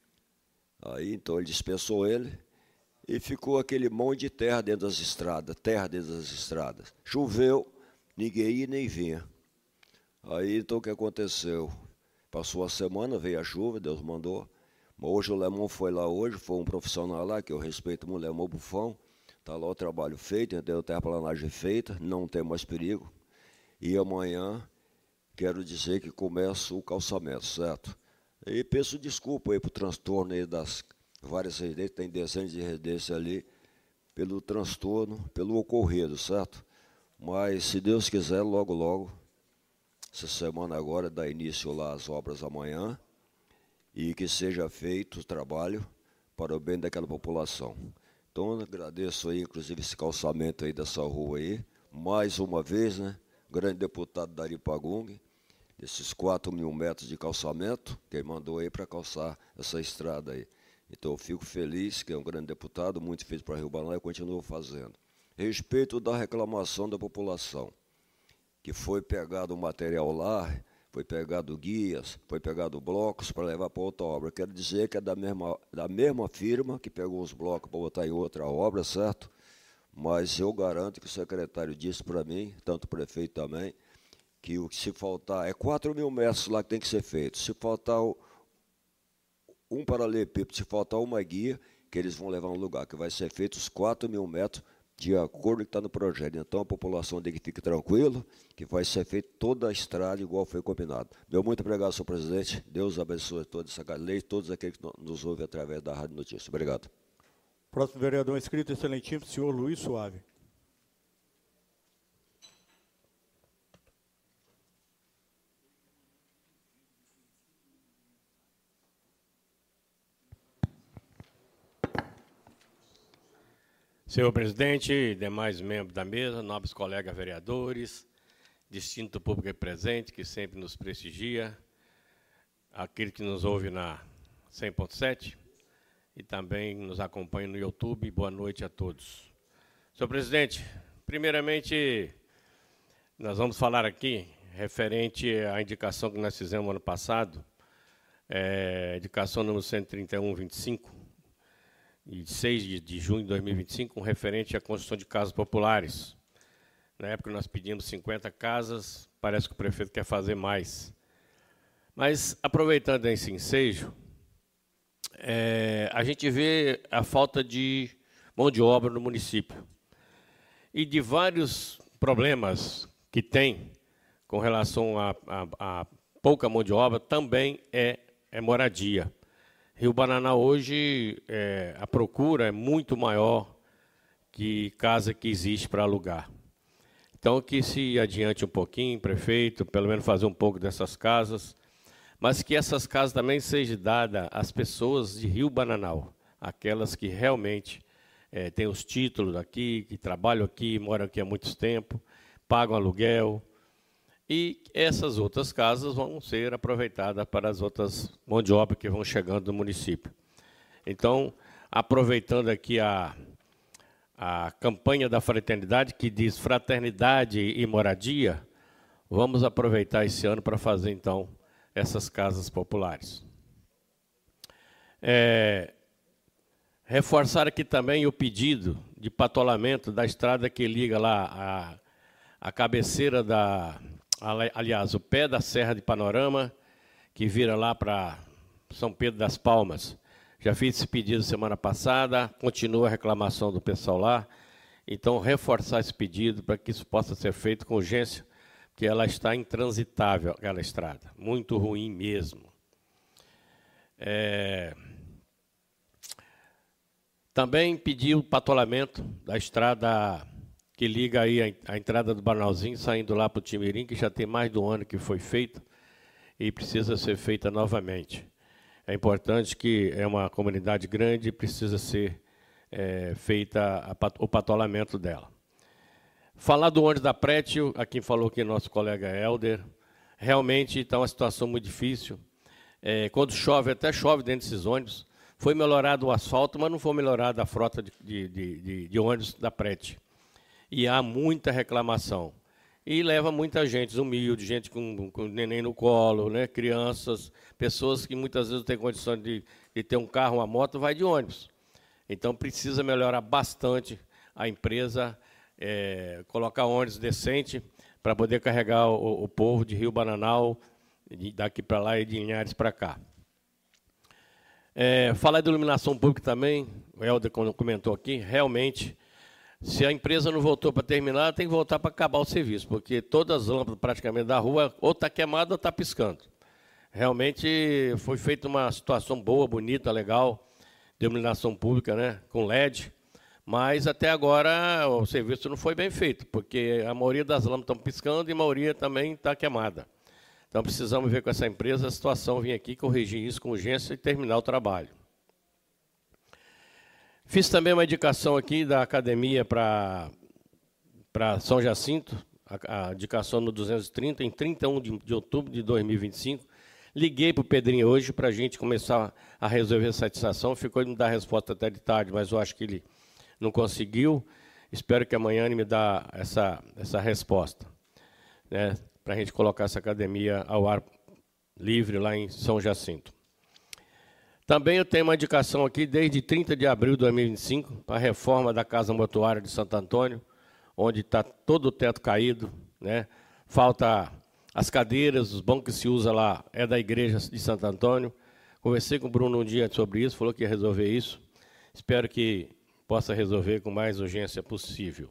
Aí então ele dispensou ele e ficou aquele monte de terra dentro das estradas, terra dentro das estradas. Choveu, ninguém ia nem vinha. Aí então o que aconteceu? Passou a semana, veio a chuva, Deus mandou. Mas hoje o Lemão foi lá hoje, foi um profissional lá, que eu respeito muito, o Lemão Bufão. Está lá o trabalho feito, entendeu? Terraplanagem feita, não tem mais perigo. E amanhã, quero dizer que começa o calçamento, certo? E peço desculpa aí para o transtorno aí das várias residências, tem dezenas de residências ali, pelo transtorno, pelo ocorrido, certo? Mas, se Deus quiser, logo, logo, essa semana agora, dá início lá às obras amanhã, e que seja feito o trabalho para o bem daquela população. Então, eu agradeço aí, inclusive, esse calçamento aí dessa rua aí, mais uma vez, né? Grande deputado Dari Pagung, esses quatro mil metros de calçamento, que ele mandou aí para calçar essa estrada aí. Então, eu fico feliz, que é um grande deputado, muito feliz para Rio Banana, e continua fazendo. Respeito da reclamação da população, que foi pegado o material lá, foi pegado guias, foi pegado blocos para levar para outra obra. Quero dizer que é da mesma, da mesma firma que pegou os blocos para botar em outra obra, certo? Mas eu garanto que o secretário disse para mim, tanto o prefeito também, que o que se faltar, é quatro mil metros lá que tem que ser feito. Se faltar um paralelepípedo, se faltar uma guia, que eles vão levar um lugar, que vai ser feito os quatro mil metros de acordo com o que está no projeto. Então a população tem que ficar tranquilo, que vai ser feita toda a estrada igual foi combinado. Meu muito obrigado, senhor presidente. Deus abençoe toda essa lei, todos aqueles que nos ouvem através da Rádio Notícia. Obrigado. Próximo vereador inscrito, excelentíssimo, senhor Luiz Suave. Senhor presidente, demais membros da mesa, nobres colegas vereadores, distinto público presente, que sempre nos prestigia, aquele que nos ouve na cem ponto sete e também nos acompanha no YouTube. Boa noite a todos. Senhor presidente, primeiramente, nós vamos falar aqui referente à indicação que nós fizemos ano passado, é, indicação número cento e trinta e um, vinte e cinco, de seis de junho de dois mil e vinte e cinco, referente à construção de casas populares. Na época nós pedimos cinquenta casas, parece que o prefeito quer fazer mais. Mas, aproveitando esse ensejo, é, a gente vê a falta de mão de obra no município. E de vários problemas que tem com relação a, a, a pouca mão de obra, também é, é moradia. Rio Bananal hoje, é, a procura é muito maior que casa que existe para alugar. Então, que se adiante um pouquinho, prefeito, pelo menos fazer um pouco dessas casas, mas que essas casas também sejam dadas às pessoas de Rio Bananal, aquelas que realmente é, têm os títulos aqui, que trabalham aqui, moram aqui há muito tempo, pagam aluguel, e essas outras casas vão ser aproveitadas para as outras mão de obra que vão chegando no município. Então, aproveitando aqui a, a campanha da fraternidade, que diz fraternidade e moradia, vamos aproveitar esse ano para fazer, então, essas casas populares. É, reforçar aqui também o pedido de patolamento da estrada que liga lá a, a cabeceira da... Aliás, o pé da Serra de Panorama, que vira lá para São Pedro das Palmas. Já fiz esse pedido semana passada, continua a reclamação do pessoal lá. Então, reforçar esse pedido para que isso possa ser feito com urgência, porque ela está intransitável, aquela estrada. Muito ruim mesmo. É... Também pedi o patolamento da estrada que liga aí a, a entrada do Banalzinho, saindo lá para o Timirim, que já tem mais de um ano que foi feita e precisa ser feita novamente. É importante que é uma comunidade grande e precisa ser é, feita a, o patolamento dela. Falar do ônibus da Prétio, a quem falou aqui nosso colega Helder, realmente está uma situação muito difícil. É, quando chove, até chove dentro desses ônibus, foi melhorado o asfalto, mas não foi melhorada a frota de, de, de, de ônibus da Prétio. E há muita reclamação. E leva muita gente humilde, gente com, com neném no colo, né, crianças, pessoas que muitas vezes não têm condições de, de ter um carro, uma moto, vai de ônibus. Então, precisa melhorar bastante a empresa, é, colocar ônibus decente para poder carregar o, o povo de Rio Bananal, daqui para lá e de Linhares para cá. É, falar de iluminação pública também, o Helder comentou aqui, realmente... Se a empresa não voltou para terminar, tem que voltar para acabar o serviço, porque todas as lâmpadas praticamente da rua ou está queimada ou está piscando. Realmente foi feita uma situação boa, bonita, legal, de iluminação pública, né, com L E D, mas até agora o serviço não foi bem feito, porque a maioria das lâmpadas estão piscando e a maioria também está queimada. Então precisamos ver com essa empresa a situação, vir aqui corrigir isso com urgência e terminar o trabalho. Fiz também uma indicação aqui da academia para São Jacinto, a, a indicação no duzentos e trinta, em trinta e um de, de outubro de dois mil e vinte e cinco. Liguei para o Pedrinho hoje para a gente começar a resolver a satisfação. Ficou de me dar a resposta até de tarde, mas eu acho que ele não conseguiu. Espero que amanhã ele me dê essa, essa resposta, né, para a gente colocar essa academia ao ar livre lá em São Jacinto. Também eu tenho uma indicação aqui, desde trinta de abril de dois mil e vinte e cinco, para a reforma da Casa Mortuária de Santo Antônio, onde está todo o teto caído, né? Falta as cadeiras, os bancos que se usa lá, é da igreja de Santo Antônio. Conversei com o Bruno um dia sobre isso, falou que ia resolver isso. Espero que possa resolver com mais urgência possível.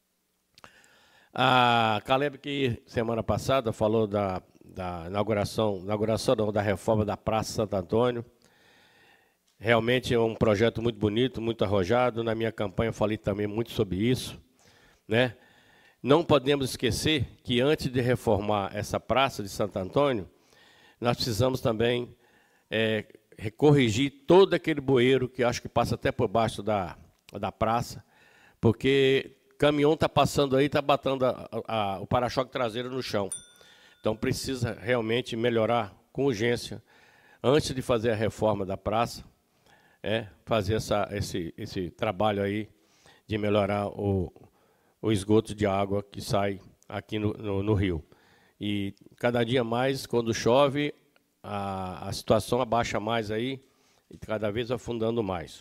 A Caleb, que semana passada falou da, da inauguração, inauguração não, da reforma da Praça Santo Antônio. Realmente é um projeto muito bonito, muito arrojado. Na minha campanha eu falei também muito sobre isso, né? Não podemos esquecer que antes de reformar essa praça de Santo Antônio, nós precisamos também é, corrigir todo aquele bueiro que acho que passa até por baixo da, da praça, porque caminhão está passando aí, está batendo a, a, o para-choque traseiro no chão. Então, precisa realmente melhorar com urgência, antes de fazer a reforma da praça, é, fazer essa, esse, esse trabalho aí de melhorar o, o esgoto de água que sai aqui no, no, no rio. E cada dia mais, quando chove, a, a situação abaixa mais aí, e cada vez afundando mais.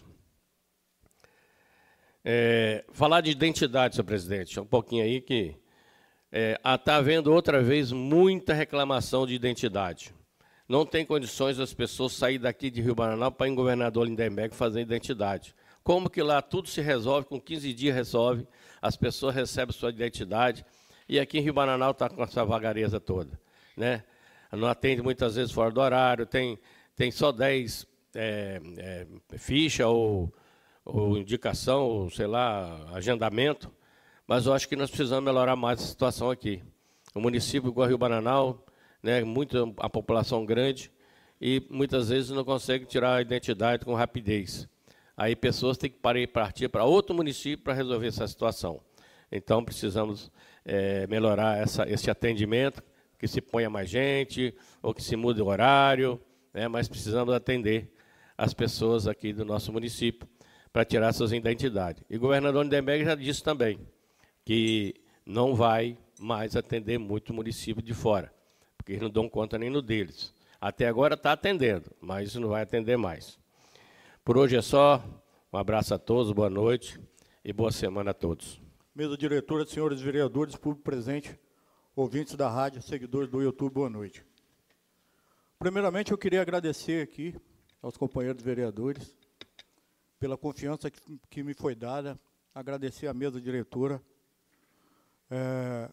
É, falar de identidade, senhor presidente, um pouquinho aí que está é, havendo outra vez muita reclamação de identidade. Não tem condições das pessoas saírem daqui de Rio Bananal para ir em Governador Lindenberg fazer identidade. Como que lá tudo se resolve, com quinze dias resolve, as pessoas recebem sua identidade, e aqui em Rio Bananal está com essa vagareza toda, né? Não atende muitas vezes fora do horário, tem, tem só dez é, é, ficha ou, ou indicação, ou sei lá, agendamento, mas eu acho que nós precisamos melhorar mais a situação aqui. O município igual Rio Bananal, né, muito, a população grande, e muitas vezes não consegue tirar a identidade com rapidez. Aí pessoas têm que partir para outro município para resolver essa situação. Então, precisamos é, melhorar essa, esse atendimento, que se ponha mais gente, ou que se mude o horário, né, mas precisamos atender as pessoas aqui do nosso município para tirar suas identidades. E o governador Lindenberg já disse também que não vai mais atender muito o município de fora, porque eles não dão conta nem no deles. Até agora está atendendo, mas não vai atender mais. Por hoje é só. Um abraço a todos, boa noite e boa semana a todos. Mesa diretora, senhores vereadores, público presente, ouvintes da rádio, seguidores do YouTube, boa noite. Primeiramente, eu queria agradecer aqui aos companheiros vereadores pela confiança que, que me foi dada, agradecer à mesa diretora, é,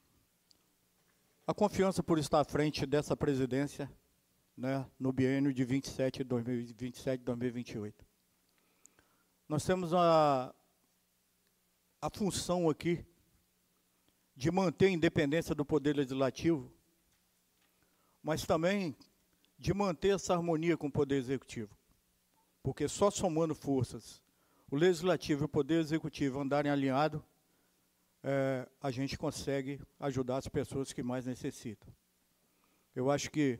a confiança por estar à frente dessa presidência, né, no biênio de vinte e sete, dois mil e vinte e sete, dois mil e vinte e oito. Nós temos a, a função aqui de manter a independência do Poder Legislativo, mas também de manter essa harmonia com o Poder Executivo. Porque só somando forças, o Legislativo e o Poder Executivo andarem alinhados, é, a gente consegue ajudar as pessoas que mais necessitam. Eu acho que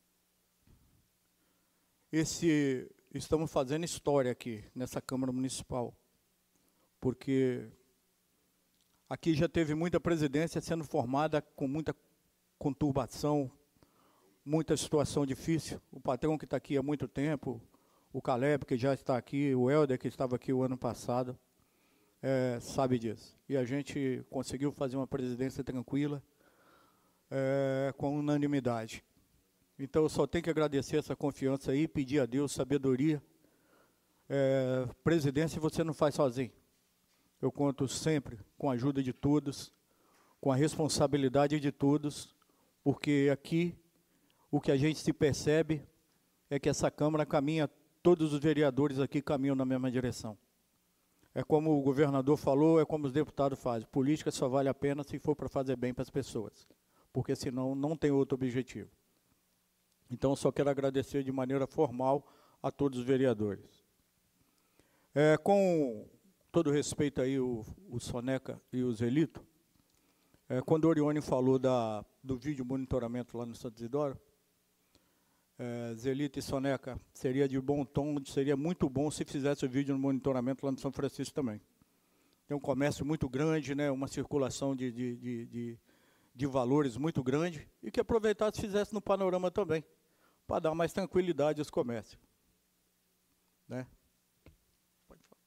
esse, estamos fazendo história aqui, nessa Câmara Municipal, porque aqui já teve muita presidência sendo formada com muita conturbação, muita situação difícil. O patrão que está aqui há muito tempo, o Caleb, que já está aqui, o Helder, que estava aqui o ano passado, é, sabe disso. E a gente conseguiu fazer uma presidência tranquila, é, com unanimidade. Então, eu só tenho que agradecer essa confiança aí, pedir a Deus sabedoria. É, presidência você não faz sozinho. Eu conto sempre com a ajuda de todos, com a responsabilidade de todos, porque aqui o que a gente se percebe é que essa Câmara caminha, todos os vereadores aqui caminham na mesma direção. É como o governador falou, é como os deputados fazem. Política só vale a pena se for para fazer bem para as pessoas, porque senão não tem outro objetivo. Então, eu só quero agradecer de maneira formal a todos os vereadores. É, com todo respeito aí, o, o Soneca e o Zelito, é, quando o Orione falou da, do vídeo monitoramento lá no Santo Isidoro, é, Zelito e Soneca, seria de bom tom, seria muito bom se fizesse o vídeo no monitoramento lá no São Francisco também. Tem um comércio muito grande, né, uma circulação de, de, de, de, de valores muito grande, e que aproveitasse e fizesse no panorama também, para dar mais tranquilidade aos comércios. Né? Pode falar.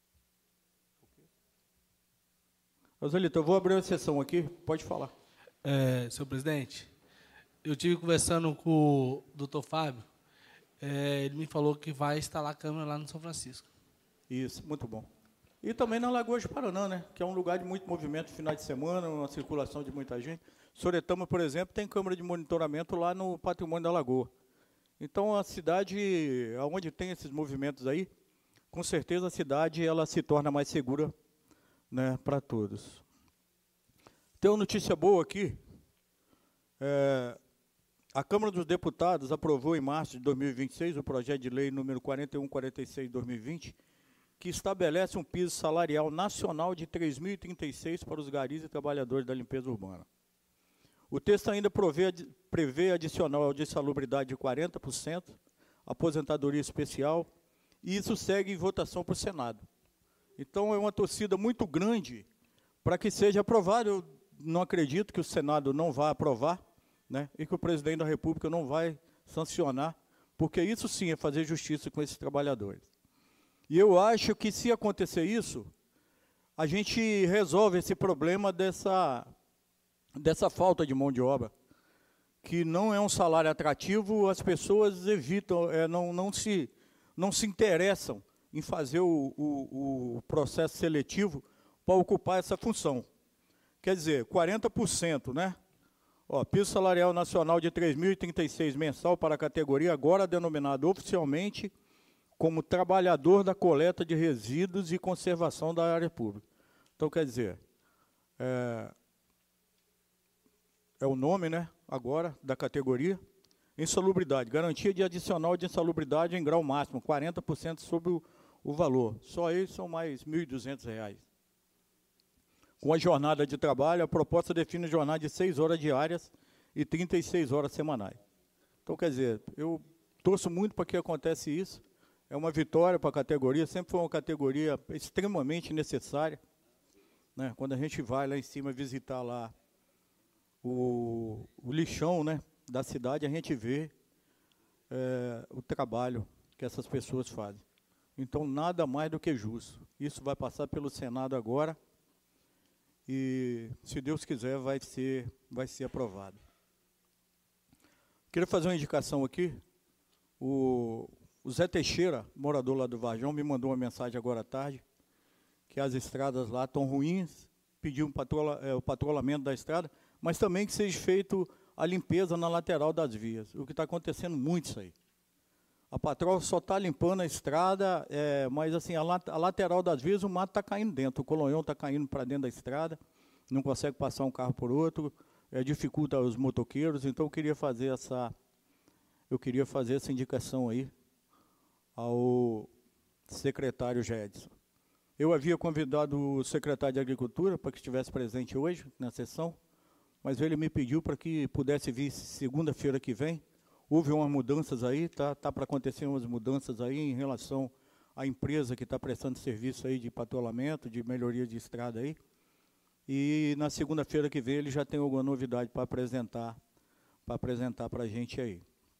Roselito, eu vou abrir uma sessão aqui, pode falar. É, senhor presidente, eu estive conversando com o doutor Fábio, é, ele me falou que vai instalar a câmera lá no São Francisco. Isso, muito bom. E também na Lagoa de Paranã, né, que é um lugar de muito movimento no final de semana, uma circulação de muita gente. Soretama, por exemplo, tem câmera de monitoramento lá no Patrimônio da Lagoa. Então, a cidade, onde tem esses movimentos aí, com certeza a cidade ela se torna mais segura, né, para todos. Tem uma notícia boa aqui. É, a Câmara dos Deputados aprovou em março de dois mil e vinte e seis o projeto de lei número quarenta e um quarenta e seis de dois mil e vinte, que estabelece um piso salarial nacional de três mil e trinta e seis para os garis e trabalhadores da limpeza urbana. O texto ainda prevê, prevê adicional de insalubridade de quarenta por cento, aposentadoria especial, e isso segue em votação para o Senado. Então, é uma torcida muito grande para que seja aprovado. Eu não acredito que o Senado não vá aprovar, né, e que o presidente da República não vai sancionar, porque isso sim é fazer justiça com esses trabalhadores. E eu acho que, se acontecer isso, a gente resolve esse problema dessa, dessa falta de mão de obra, que não é um salário atrativo, as pessoas evitam, é, não, não, se, não se interessam em fazer o, o, o processo seletivo para ocupar essa função. Quer dizer, quarenta por cento, né? Ó, piso salarial nacional de três mil e trinta e seis mensal para a categoria, agora denominado oficialmente como trabalhador da coleta de resíduos e conservação da área pública. Então, quer dizer, é, é o nome, né, agora, da categoria. Insalubridade, garantia de adicional de insalubridade em grau máximo, quarenta por cento sobre o, o valor. Só aí são mais mil e duzentos reais. Com a jornada de trabalho, a proposta define jornada de seis horas diárias e trinta e seis horas semanais. Então, quer dizer, eu torço muito para que aconteça isso. É uma vitória para a categoria, sempre foi uma categoria extremamente necessária, né? Quando a gente vai lá em cima visitar lá o, o lixão, né, da cidade, a gente vê é, o trabalho que essas pessoas fazem. Então, nada mais do que justo. Isso vai passar pelo Senado agora e, se Deus quiser, vai ser, vai ser aprovado. Queria fazer uma indicação aqui. O... O Zé Teixeira, morador lá do Varjão, me mandou uma mensagem agora à tarde, que as estradas lá estão ruins, pediu um patrola, é, o patrulhamento da estrada, mas também que seja feito a limpeza na lateral das vias. O que está acontecendo muito isso aí. A patroa só está limpando a estrada, é, mas assim, a, lat a lateral das vias, o mato está caindo dentro, o colonhão está caindo para dentro da estrada, não consegue passar um carro por outro, é, dificulta os motoqueiros, então eu queria fazer essa, eu queria fazer essa indicação aí ao secretário Gedson. Eu havia convidado o secretário de Agricultura para que estivesse presente hoje na sessão, mas ele me pediu para que pudesse vir segunda-feira que vem. Houve umas mudanças aí, tá, tá para acontecer umas mudanças aí em relação à empresa que está prestando serviço aí de patrulhamento, de melhoria de estrada aí. E na segunda-feira que vem ele já tem alguma novidade para apresentar, para apresentar para a gente aí.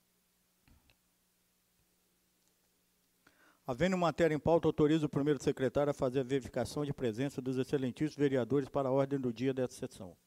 Havendo matéria em pauta, autoriza o primeiro secretário a fazer a verificação de presença dos excelentíssimos vereadores para a ordem do dia dessa sessão.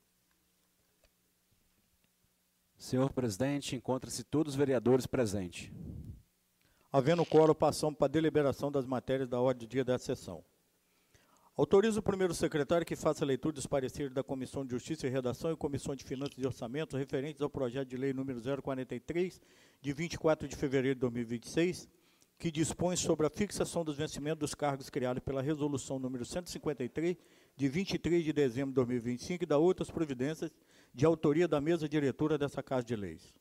Senhor presidente, encontra-se todos os vereadores presentes. Havendo quórum, passamos para a deliberação das matérias da ordem do dia dessa sessão. Autoriza o primeiro secretário que faça a leitura dos pareceres da Comissão de Justiça e Redação e Comissão de Finanças e Orçamento referentes ao projeto de lei número zero quarenta e três, de vinte e quatro de fevereiro de dois mil e vinte e seis, que dispõe sobre a fixação dos vencimentos dos cargos criados pela Resolução número cento e cinquenta e três, de vinte e três de dezembro de dois mil e vinte e cinco, e da outras providências de autoria da mesa diretora dessa Casa de Leis.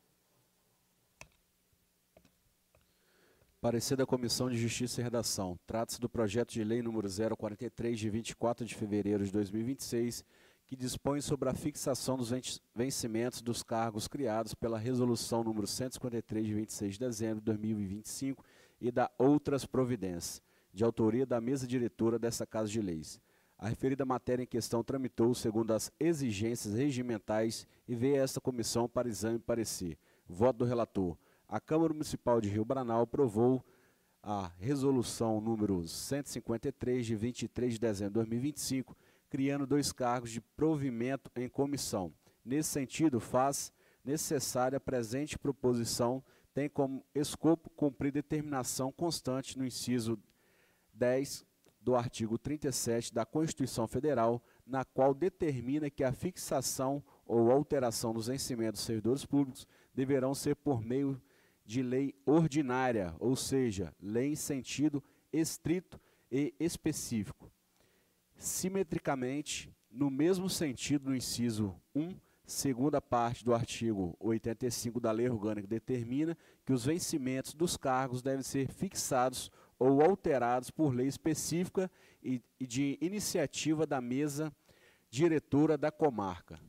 Parecer da Comissão de Justiça e Redação. Trata-se do projeto de lei número zero quarenta e três, de vinte e quatro de fevereiro de dois mil e vinte e seis, que dispõe sobre a fixação dos vencimentos dos cargos criados pela Resolução número cento e cinquenta e três, de vinte e seis de dezembro de dois mil e vinte e cinco, e da outras providências, de autoria da mesa diretora dessa Casa de Leis. A referida matéria em questão tramitou segundo as exigências regimentais e veio a esta comissão para exame e parecer. Voto do relator. A Câmara Municipal de Rio Branal aprovou a Resolução número cento e cinquenta e três, de vinte e três de dezembro de dois mil e vinte e cinco, criando dois cargos de provimento em comissão. Nesse sentido, faz necessária a presente proposição, tem como escopo cumprir determinação constante no inciso dez do artigo trinta e sete da Constituição Federal, na qual determina que a fixação ou alteração dos vencimentos dos servidores públicos deverão ser por meio de lei ordinária, ou seja, lei em sentido estrito e específico. Simetricamente, no mesmo sentido, no inciso um, segunda parte do artigo oitenta e cinco da Lei Orgânica determina que os vencimentos dos cargos devem ser fixados ou alterados por lei específica e, e de iniciativa da mesa diretora da comarca.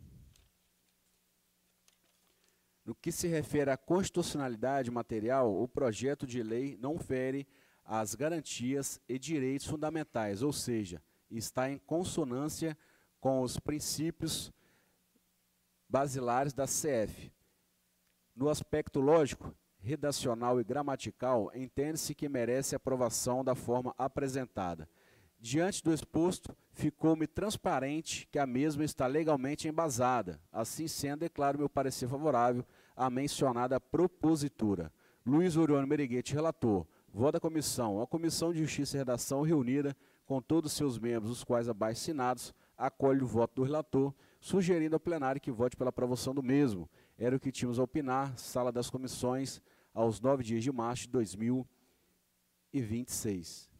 No que se refere à constitucionalidade material, o projeto de lei não fere as garantias e direitos fundamentais, ou seja, está em consonância com os princípios basilares da C F. No aspecto lógico, redacional e gramatical, entende-se que merece aprovação da forma apresentada. Diante do exposto, ficou-me transparente que a mesma está legalmente embasada. Assim sendo, declaro meu parecer favorável à mencionada propositura. Luiz Orione Meneghete, relator. Voto da comissão. A Comissão de Justiça e Redação, reunida com todos os seus membros, os quais abaixo assinados, acolhe o voto do relator, sugerindo ao plenário que vote pela aprovação do mesmo. Era o que tínhamos a opinar, sala das comissões, aos nove dias de março de dois mil e vinte e seis.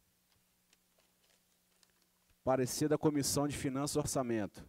Parecer da Comissão de Finanças e Orçamento.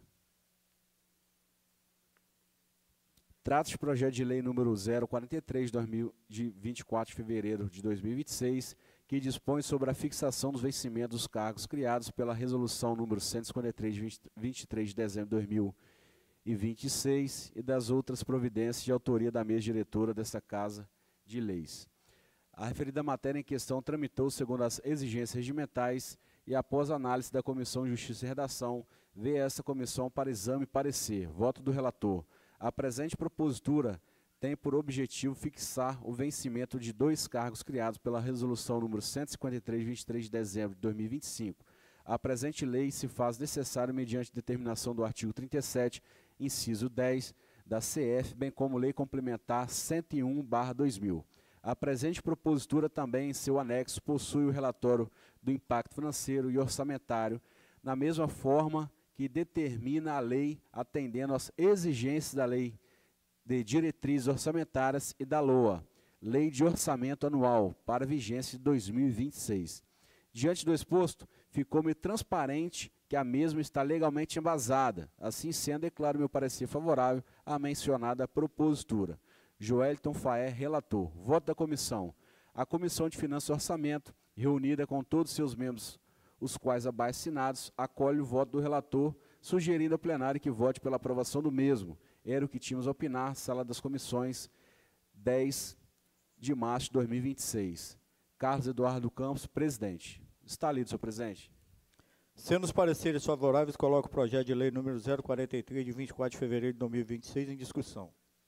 Trata-se de projeto de lei número zero quarenta e três, de vinte e quatro de fevereiro de dois mil e vinte e seis, que dispõe sobre a fixação dos vencimentos dos cargos criados pela resolução número cento e cinquenta e três, de vinte e três de dezembro de dois mil e vinte e seis e das outras providências de autoria da mesa diretora desta Casa de Leis. A referida matéria em questão tramitou segundo as exigências regimentais e após análise da Comissão de Justiça e Redação, veio essa comissão para exame e parecer. Voto do relator. A presente propositura tem por objetivo fixar o vencimento de dois cargos criados pela resolução número cento e cinquenta e três, de vinte e três de dezembro de dois mil e vinte e cinco. A presente lei se faz necessário mediante determinação do artigo trinta e sete, inciso dez, da C F, bem como lei complementar cento e um barra dois mil. A presente propositura também, em seu anexo, possui o relatório do impacto financeiro e orçamentário, na mesma forma que determina a lei, atendendo às exigências da Lei de Diretrizes Orçamentárias e da L O A, Lei de Orçamento Anual, para vigência de dois mil e vinte e seis. Diante do exposto, ficou-me transparente que a mesma está legalmente embasada. Assim sendo, declaro meu parecer favorável à mencionada propositura. Joelton Faé, relator. Voto da comissão. A Comissão de Finanças e Orçamento, reunida com todos os seus membros, os quais abaixo assinados, acolhe o voto do relator, sugerindo ao plenário que vote pela aprovação do mesmo. Era o que tínhamos a opinar, sala das comissões, dez de março de dois mil e vinte e seis. Carlos Eduardo Campos, presidente. Está lido, senhor presidente. Sendo os pareceres favoráveis, coloco o projeto de lei número zero quarenta e três, de vinte e quatro de fevereiro de dois mil e vinte e seis, em discussão.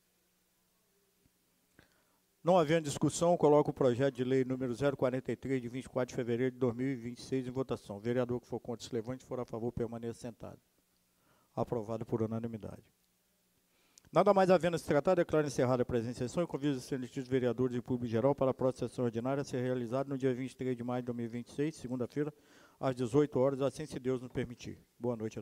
Não havendo discussão, coloco o projeto de lei número zero quarenta e três, de vinte e quatro de fevereiro de dois mil e vinte e seis, em votação. O vereador que for contra, se levante, se for a favor, permaneça sentado. Aprovado por unanimidade. Nada mais havendo se tratado, declaro encerrada a presente sessão e convido os excelentíssimos vereadores e público geral para a próxima sessão ordinária a ser realizada no dia vinte e três de maio de dois mil e vinte e seis, segunda-feira, às dezoito horas, assim se Deus nos permitir. Boa noite a todos.